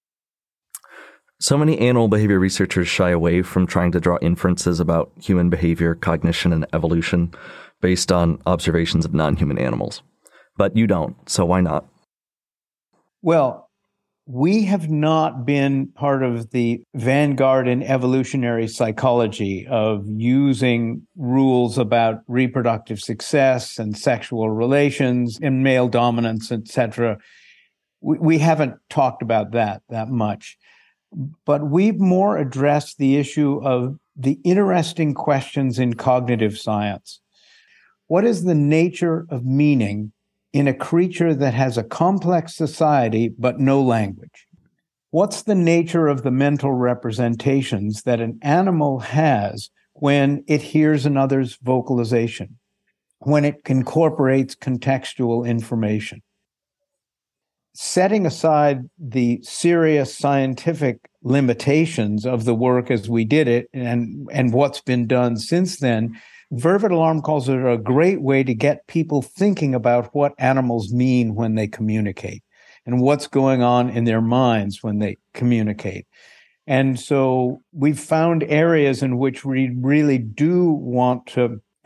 So many animal behavior researchers shy away from trying to draw inferences about human behavior, cognition, and evolution based on observations of non-human animals. But you don't, so why not? Well, we have not been part of the vanguard in evolutionary psychology of using rules about reproductive success and sexual relations and male dominance, et cetera. We, we haven't talked about that that much. But we've more addressed the issue of the interesting questions in cognitive science. What is the nature of meaning in a creature that has a complex society but no language? What's the nature of the mental representations that an animal has when it hears another's vocalization, when it incorporates contextual information? Setting aside the serious scientific limitations of the work as we did it and, and what's been done since then, Vervet Alarm calls it a great way to get people thinking about what animals mean when they communicate and what's going on in their minds when they communicate. And so we've found areas in which we really do want to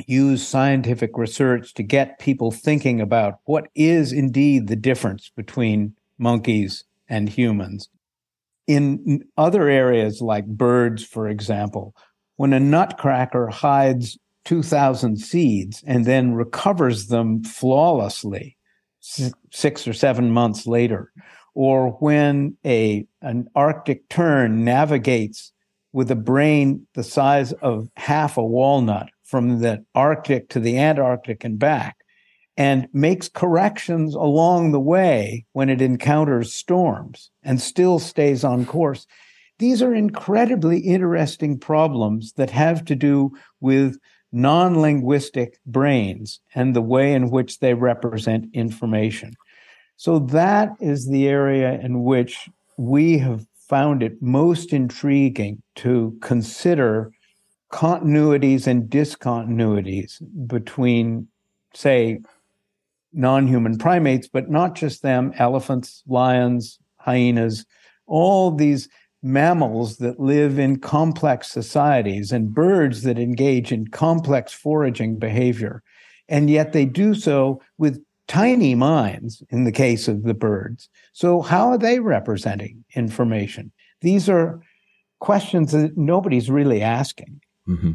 use scientific research to get people thinking about what is indeed the difference between monkeys and humans. In other areas like birds, for example, when a nutcracker hides two thousand seeds and then recovers them flawlessly six or seven months later, or when a an Arctic tern navigates with a brain the size of half a walnut from the Arctic to the Antarctic and back, and makes corrections along the way when it encounters storms and still stays on course. These are incredibly interesting problems that have to do with non-linguistic brains and the way in which they represent information. So that is the area in which we have found it most intriguing to consider continuities and discontinuities between, say, non-human primates, but not just them, elephants, lions, hyenas, all these mammals that live in complex societies and birds that engage in complex foraging behavior. And yet they do so with tiny minds in the case of the birds. So how are they representing information? These are questions that nobody's really asking. Mm-hmm.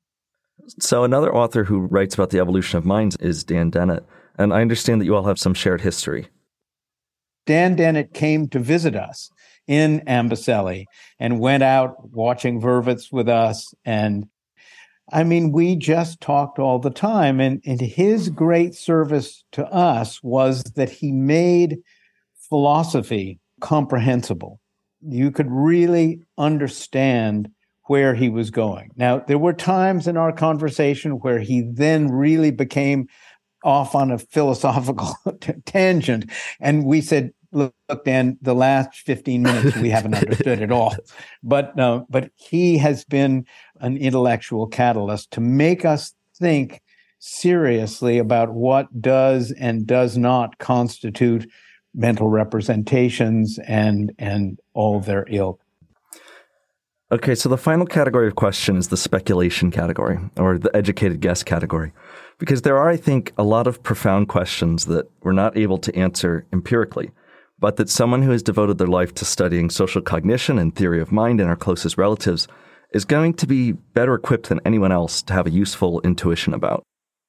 So another author who writes about the evolution of minds is Dan Dennett. And I understand that you all have some shared history. Dan Dennett came to visit us in Amboseli and went out watching vervets with us. And I mean, we just talked all the time. And, and his great service to us was that he made philosophy comprehensible. You could really understand where he was going. Now, there were times in our conversation where he then really became off on a philosophical t- tangent. And we said, look, Dan, the last fifteen minutes we haven't understood at all. But uh, but he has been an intellectual catalyst to make us think seriously about what does and does not constitute mental representations and and all their ilk. Okay, so the final category of question is the speculation category, or the educated guess category, because there are, I think, a lot of profound questions that we're not able to answer empirically, but that someone who has devoted their life to studying social cognition and theory of mind in our closest relatives is going to be better equipped than anyone else to have a useful intuition about.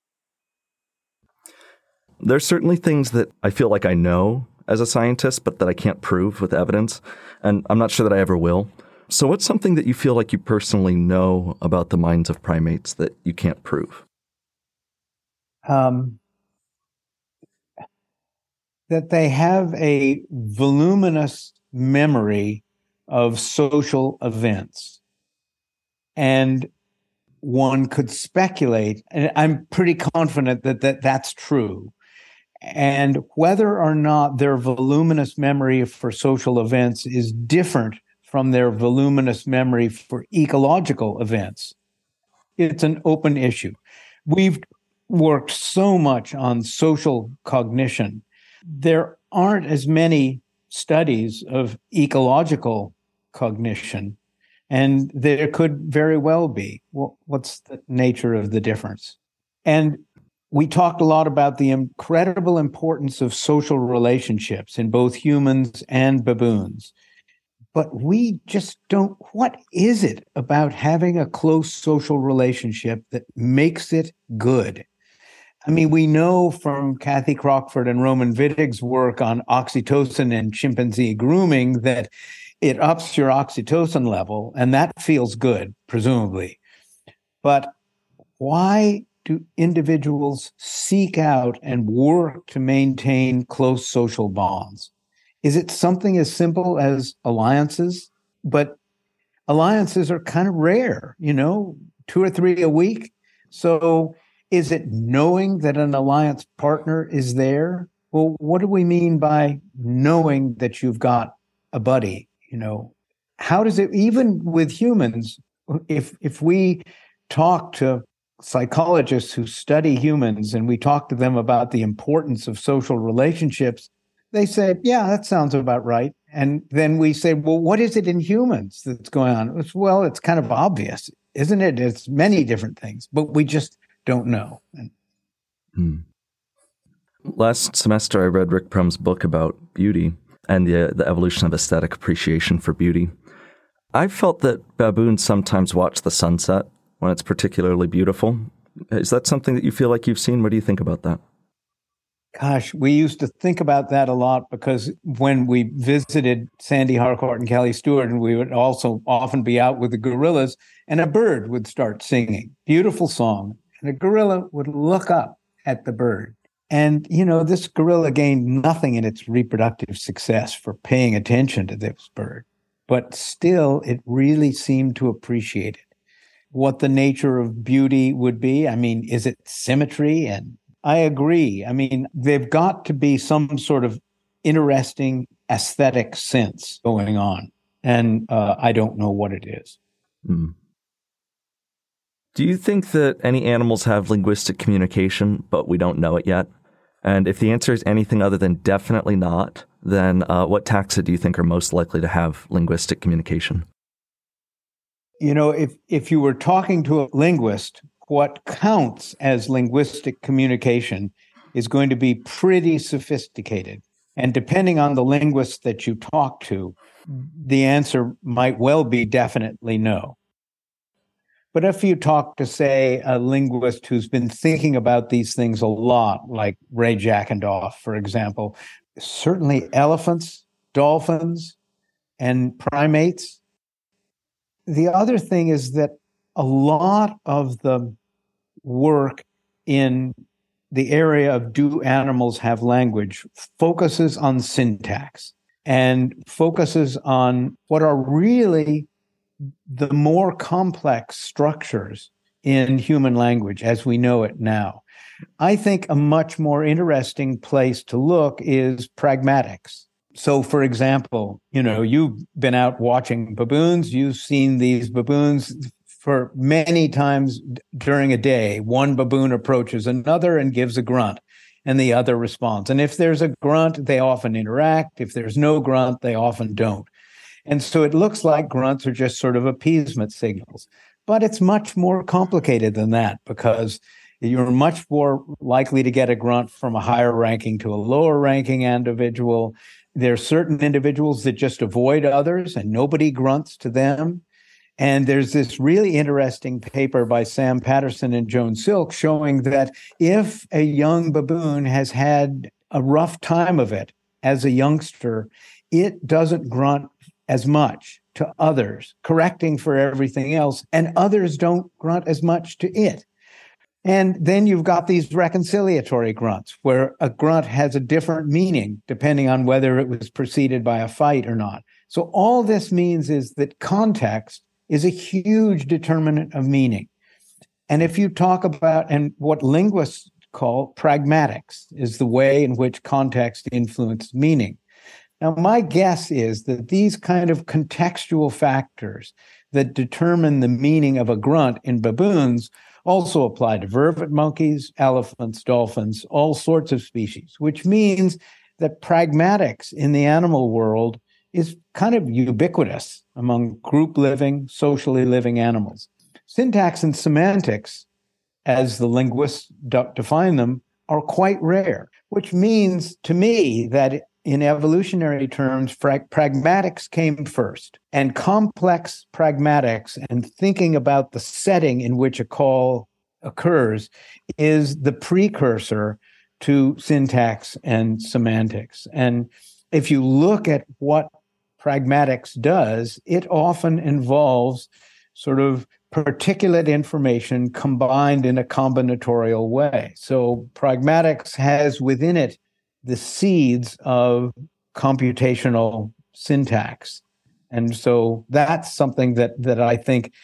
There's certainly things that I feel like I know as a scientist, but that I can't prove with evidence, and I'm not sure that I ever will. So what's something that you feel like you personally know about the minds of primates that you can't prove? Um, that they have a voluminous memory of social events. And one could speculate, and I'm pretty confident that, that that's true. And whether or not their voluminous memory for social events is different from their voluminous memory for ecological events, it's an open issue. We've worked so much on social cognition. There aren't as many studies of ecological cognition, and there could very well be. Well, what's the nature of the difference? And we talked a lot about the incredible importance of social relationships in both humans and baboons. But we just don't, what is it about having a close social relationship that makes it good? I mean, we know from Kathy Crockford and Roman Wittig's work on oxytocin and chimpanzee grooming that it ups your oxytocin level, and that feels good, presumably. But why do individuals seek out and work to maintain close social bonds? Is it something as simple as alliances? But alliances are kind of rare, you know, two or three a week. So is it knowing that an alliance partner is there? Well, what do we mean by knowing that you've got a buddy? You know, how does it, even with humans, if if we talk to psychologists who study humans and we talk to them about the importance of social relationships, they say, yeah, that sounds about right. And then we say, well, what is it in humans that's going on? It's, well, it's kind of obvious, isn't it? It's many different things, but we just don't know. Hmm. Last semester, I read Rick Prum's book about beauty and the, the evolution of aesthetic appreciation for beauty. I felt that baboons sometimes watch the sunset when it's particularly beautiful. Is that something that you feel like you've seen? What do you think about that? Gosh, we used to think about that a lot because when we visited Sandy Harcourt and Kelly Stewart, and we would also often be out with the gorillas, and a bird would start singing, beautiful song, and a gorilla would look up at the bird. And, you know, this gorilla gained nothing in its reproductive success for paying attention to this bird, but still it really seemed to appreciate it. What the nature of beauty would be, I mean, is it symmetry? And I agree. I mean, they've got to be some sort of interesting aesthetic sense going on. And uh, I don't know what it is. Mm. Do you think that any animals have linguistic communication, but we don't know it yet? And if the answer is anything other than definitely not, then uh, what taxa do you think are most likely to have linguistic communication? You know, if, if you were talking to a linguist, what counts as linguistic communication is going to be pretty sophisticated. And depending on the linguist that you talk to, the answer might well be definitely no. But if you talk to, say, a linguist who's been thinking about these things a lot, like Ray Jackendoff, for example, certainly elephants, dolphins, and primates. The other thing is that a lot of the work in the area of do animals have language focuses on syntax and focuses on what are really the more complex structures in human language as we know it now. I think a much more interesting place to look is pragmatics. So, for example, you know, you've been out watching baboons. You've seen these baboons for many times during a day. One baboon approaches another and gives a grunt, and the other responds. And if there's a grunt, they often interact. If there's no grunt, they often don't. And so it looks like grunts are just sort of appeasement signals. But it's much more complicated than that, because you're much more likely to get a grunt from a higher ranking to a lower ranking individual. There are certain individuals that just avoid others and nobody grunts to them. And there's this really interesting paper by Sam Patterson and Joan Silk showing that if a young baboon has had a rough time of it as a youngster, it doesn't grunt as much to others, correcting for everything else, and others don't grunt as much to it. And then you've got these reconciliatory grunts, where a grunt has a different meaning depending on whether it was preceded by a fight or not. So all this means is that context is a huge determinant of meaning. And if you talk about, and what linguists call pragmatics, is the way in which context influences meaning. Now, my guess is that these kind of contextual factors that determine the meaning of a grunt in baboons also apply to vervet monkeys, elephants, dolphins, all sorts of species, which means that pragmatics in the animal world is kind of ubiquitous among group living, socially living animals. Syntax and semantics, as the linguists define them, are quite rare, which means to me that in evolutionary terms, pra- pragmatics came first, and complex pragmatics and thinking about the setting in which a call occurs is the precursor to syntax and semantics. And if you look at what pragmatics does, it often involves sort of particulate information combined in a combinatorial way. So pragmatics has within it the seeds of computational syntax. And so that's something that that I think,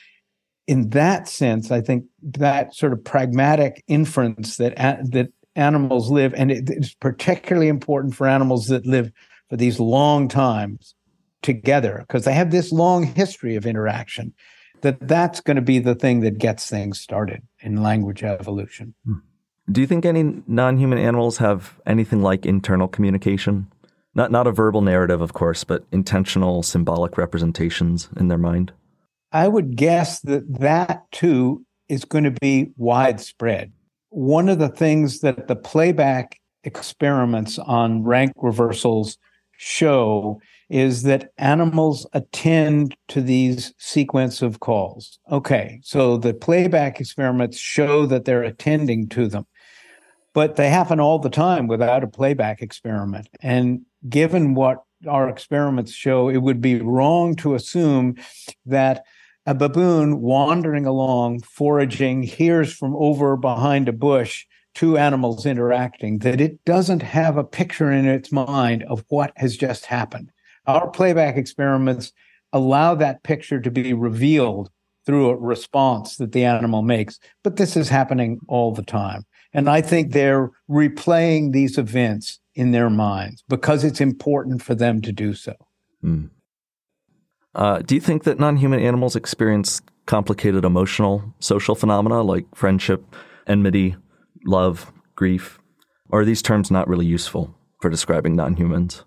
in that sense, I think that sort of pragmatic inference that that animals live, and it, it's particularly important for animals that live for these long times together, because they have this long history of interaction, that that's going to be the thing that gets things started in language evolution. Hmm. Do you think any non-human animals have anything like internal communication? Not not a verbal narrative, of course, but intentional symbolic representations in their mind? I would guess that that, too, is going to be widespread. One of the things that the playback experiments on rank reversals show is that animals attend to these sequence of calls. Okay, so the playback experiments show that they're attending to them, but they happen all the time without a playback experiment. And given what our experiments show, it would be wrong to assume that a baboon wandering along, foraging, hears from over behind a bush two animals interacting, that it doesn't have a picture in its mind of what has just happened. Our playback experiments allow that picture to be revealed through a response that the animal makes, but this is happening all the time. And I think they're replaying these events in their minds because it's important for them to do so. Mm. Uh, do you think that non-human animals experience complicated emotional, social phenomena like friendship, enmity, love, grief? Or are these terms not really useful for describing non-humans?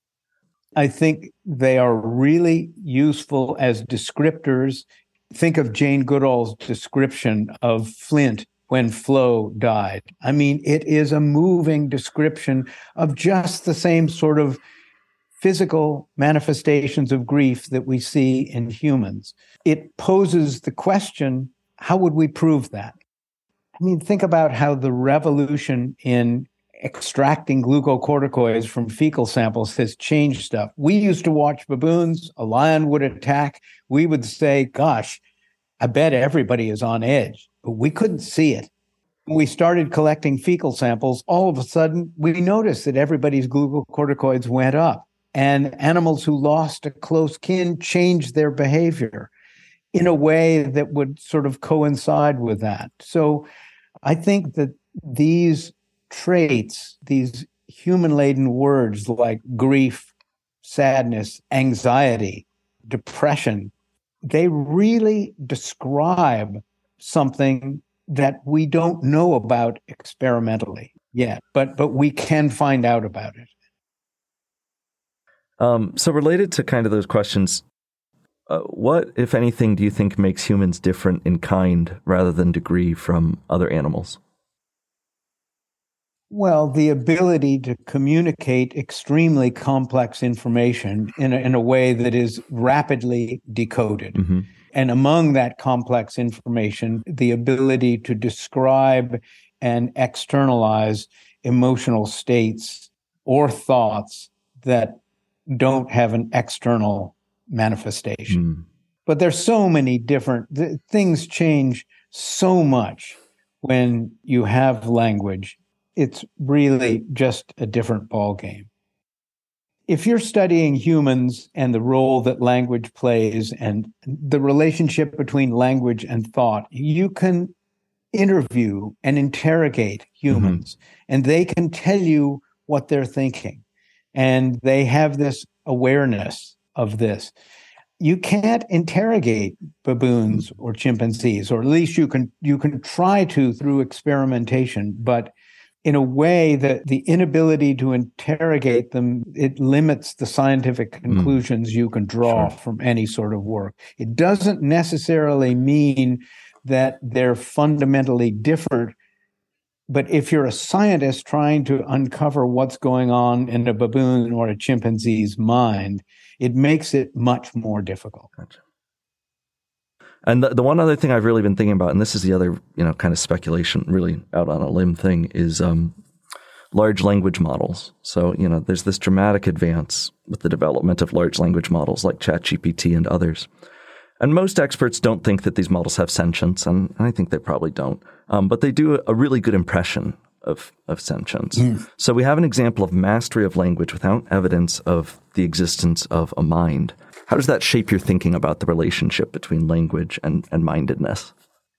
I think they are really useful as descriptors. Think of Jane Goodall's description of Flint when Flo died. I mean, it is a moving description of just the same sort of physical manifestations of grief that we see in humans. It poses the question, how would we prove that? I mean, think about how the revolution in extracting glucocorticoids from fecal samples has changed stuff. We used to watch baboons, a lion would attack. We would say, gosh, I bet everybody is on edge, but we couldn't see it. When we started collecting fecal samples, all of a sudden we noticed that everybody's glucocorticoids went up, and animals who lost a close kin changed their behavior in a way that would sort of coincide with that. So I think that these traits, these human-laden words like grief, sadness, anxiety, depression, they really describe something that we don't know about experimentally yet, but but we can find out about it. Um, so related to kind of those questions, uh, what, if anything, do you think makes humans different in kind rather than degree from other animals? Well, the ability to communicate extremely complex information in a, in a way that is rapidly decoded. Mm-hmm. And among that complex information, the ability to describe and externalize emotional states or thoughts that don't have an external manifestation. Mm. But there's so many different th- things change so much when you have language. It's really just a different ballgame. If you're studying humans and the role that language plays and the relationship between language and thought, you can interview and interrogate humans, mm-hmm. and they can tell you what they're thinking. And they have this awareness of this. You can't interrogate baboons or chimpanzees, or at least you can you can try to through experimentation, but in a way that the inability to interrogate them, it limits the scientific conclusions mm. you can draw sure. from any sort of work. It doesn't necessarily mean that they're fundamentally different, but if you're a scientist trying to uncover what's going on in a baboon or a chimpanzee's mind, it makes it much more difficult. Gotcha. And the, the one other thing I've really been thinking about, and this is the other, you know, kind of speculation, really out on a limb thing, is um, large language models. So, you know, there's this dramatic advance with the development of large language models like ChatGPT and others. And most experts don't think that these models have sentience, and, and I think they probably don't. Um, but they do a, a really good impression of, of sentience. Mm. So we have an example of mastery of language without evidence of the existence of a mind. How does that shape your thinking about the relationship between language and, and mindedness?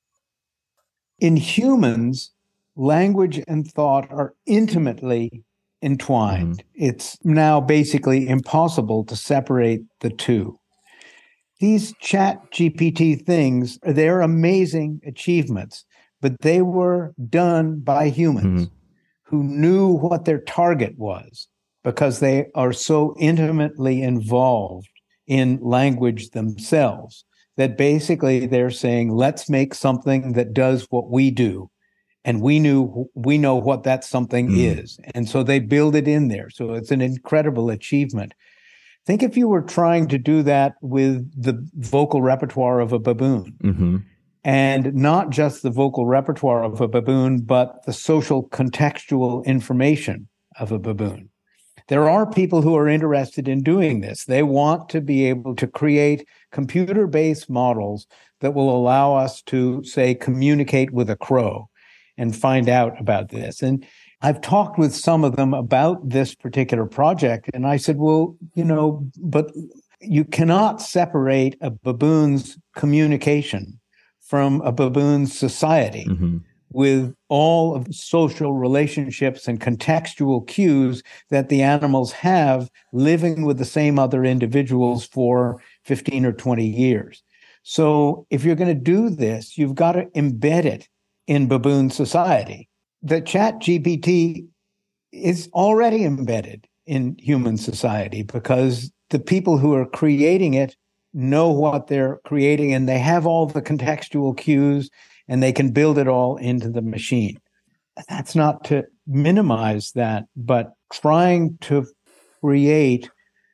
In humans, language and thought are intimately entwined. Mm-hmm. It's now basically impossible to separate the two. These ChatGPT things, they're amazing achievements, but they were done by humans mm-hmm. who knew what their target was because they are so intimately involved in language themselves. that basically they're saying, let's make something that does what we do. And we knew we know what that something mm. is. And so they build it in there. So it's an incredible achievement. Think if you were trying to do that with the vocal repertoire of a baboon. Mm-hmm. And not just the vocal repertoire of a baboon, but the social contextual information of a baboon. There are people who are interested in doing this. They want to be able to create computer-based models that will allow us to, say, communicate with a crow and find out about this. And I've talked with some of them about this particular project, and I said, well, you know, but you cannot separate a baboon's communication from a baboon's society mm-hmm. with all of the social relationships and contextual cues that the animals have living with the same other individuals for fifteen or twenty years. So if you're going to do this, you've got to embed it in baboon society. The Chat G P T is already embedded in human society because the people who are creating it know what they're creating, and they have all the contextual cues, and they can build it all into the machine. That's not to minimize that, but trying to create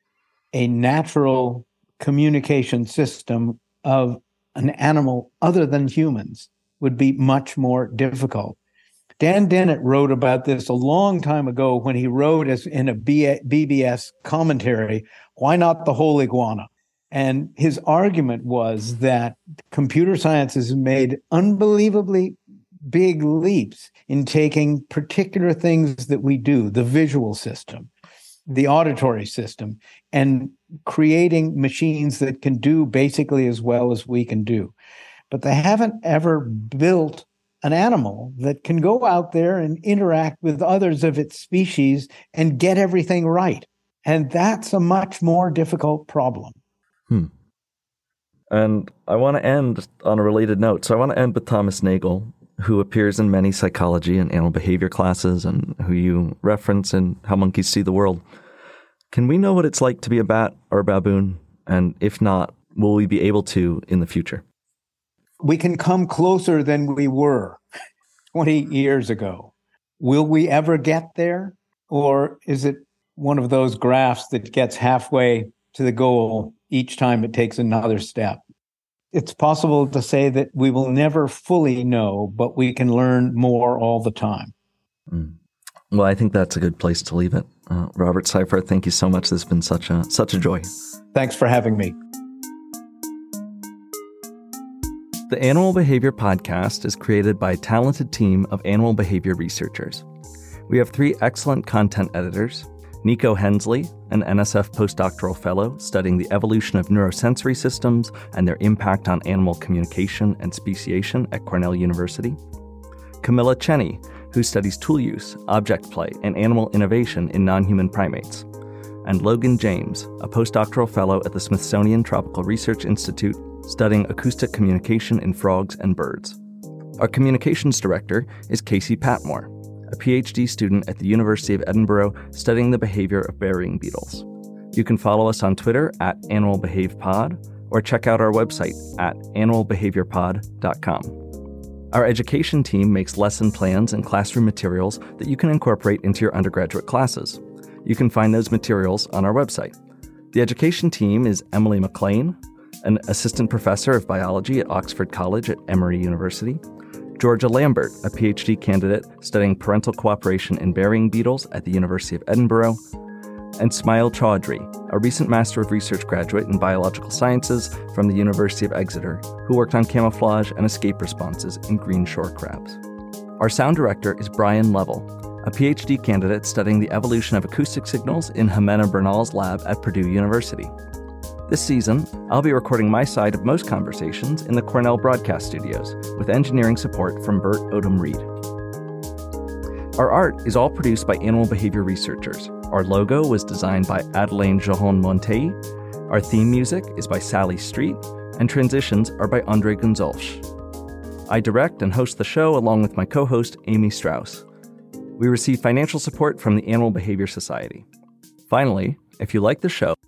a natural communication system of an animal other than humans would be much more difficult. Dan Dennett wrote about this a long time ago when he wrote as in a B B S commentary, Why Not the Whole Iguana? And his argument was that computer science has made unbelievably big leaps in taking particular things that we do, the visual system, the auditory system, and creating machines that can do basically as well as we can do. But they haven't ever built an animal that can go out there and interact with others of its species and get everything right. And that's a much more difficult problem. Hmm. And I want to end on a related note. So I want to end with Thomas Nagel, who appears in many psychology and animal behavior classes and who you reference in How Monkeys See the World. Can we know what it's like to be a bat or a baboon? And if not, will we be able to in the future? We can come closer than we were twenty years ago. Will we ever get there? Or is it one of those graphs that gets halfway to the goal each time it takes another step? It's possible to say that we will never fully know, but we can learn more all the time. Mm. Well, I think that's a good place to leave it. Uh, Robert Seifert, thank you so much. This has been such a such a joy. Thanks for having me. The Animal Behavior Podcast is created by a talented team of animal behavior researchers. We have three excellent content editors, Nico Hensley, an N S F postdoctoral fellow studying the evolution of neurosensory systems and their impact on animal communication and speciation at Cornell University, Camilla Cheney, who studies tool use, object play, and animal innovation in non-human primates, and Logan James, a postdoctoral fellow at the Smithsonian Tropical Research Institute, studying acoustic communication in frogs and birds. Our communications director is Casey Patmore, a P H D student at the University of Edinburgh studying the behavior of burying beetles. You can follow us on Twitter at AnimalBehavePod or check out our website at animal behavior pod dot com. Our education team makes lesson plans and classroom materials that you can incorporate into your undergraduate classes. You can find those materials on our website. The education team is Emily McLean, an assistant professor of biology at Oxford College at Emory University, Georgia Lambert, a P H D candidate studying parental cooperation in burying beetles at the University of Edinburgh, and Smail Chaudhry, a recent Master of Research graduate in Biological Sciences from the University of Exeter, who worked on camouflage and escape responses in green shore crabs. Our sound director is Brian Lovell, a P H D candidate studying the evolution of acoustic signals in Jimena Bernal's lab at Purdue University. This season, I'll be recording my side of most conversations in the Cornell Broadcast Studios, with engineering support from Bert Odom Reed. Our art is all produced by animal behavior researchers. Our logo was designed by Adelaine Joron-Montey. Our theme music is by Sally Street, and transitions are by Andre Gonzalez. I direct and host the show along with my co-host, Amy Strauss. We receive financial support from the Animal Behavior Society. Finally, if you like the show,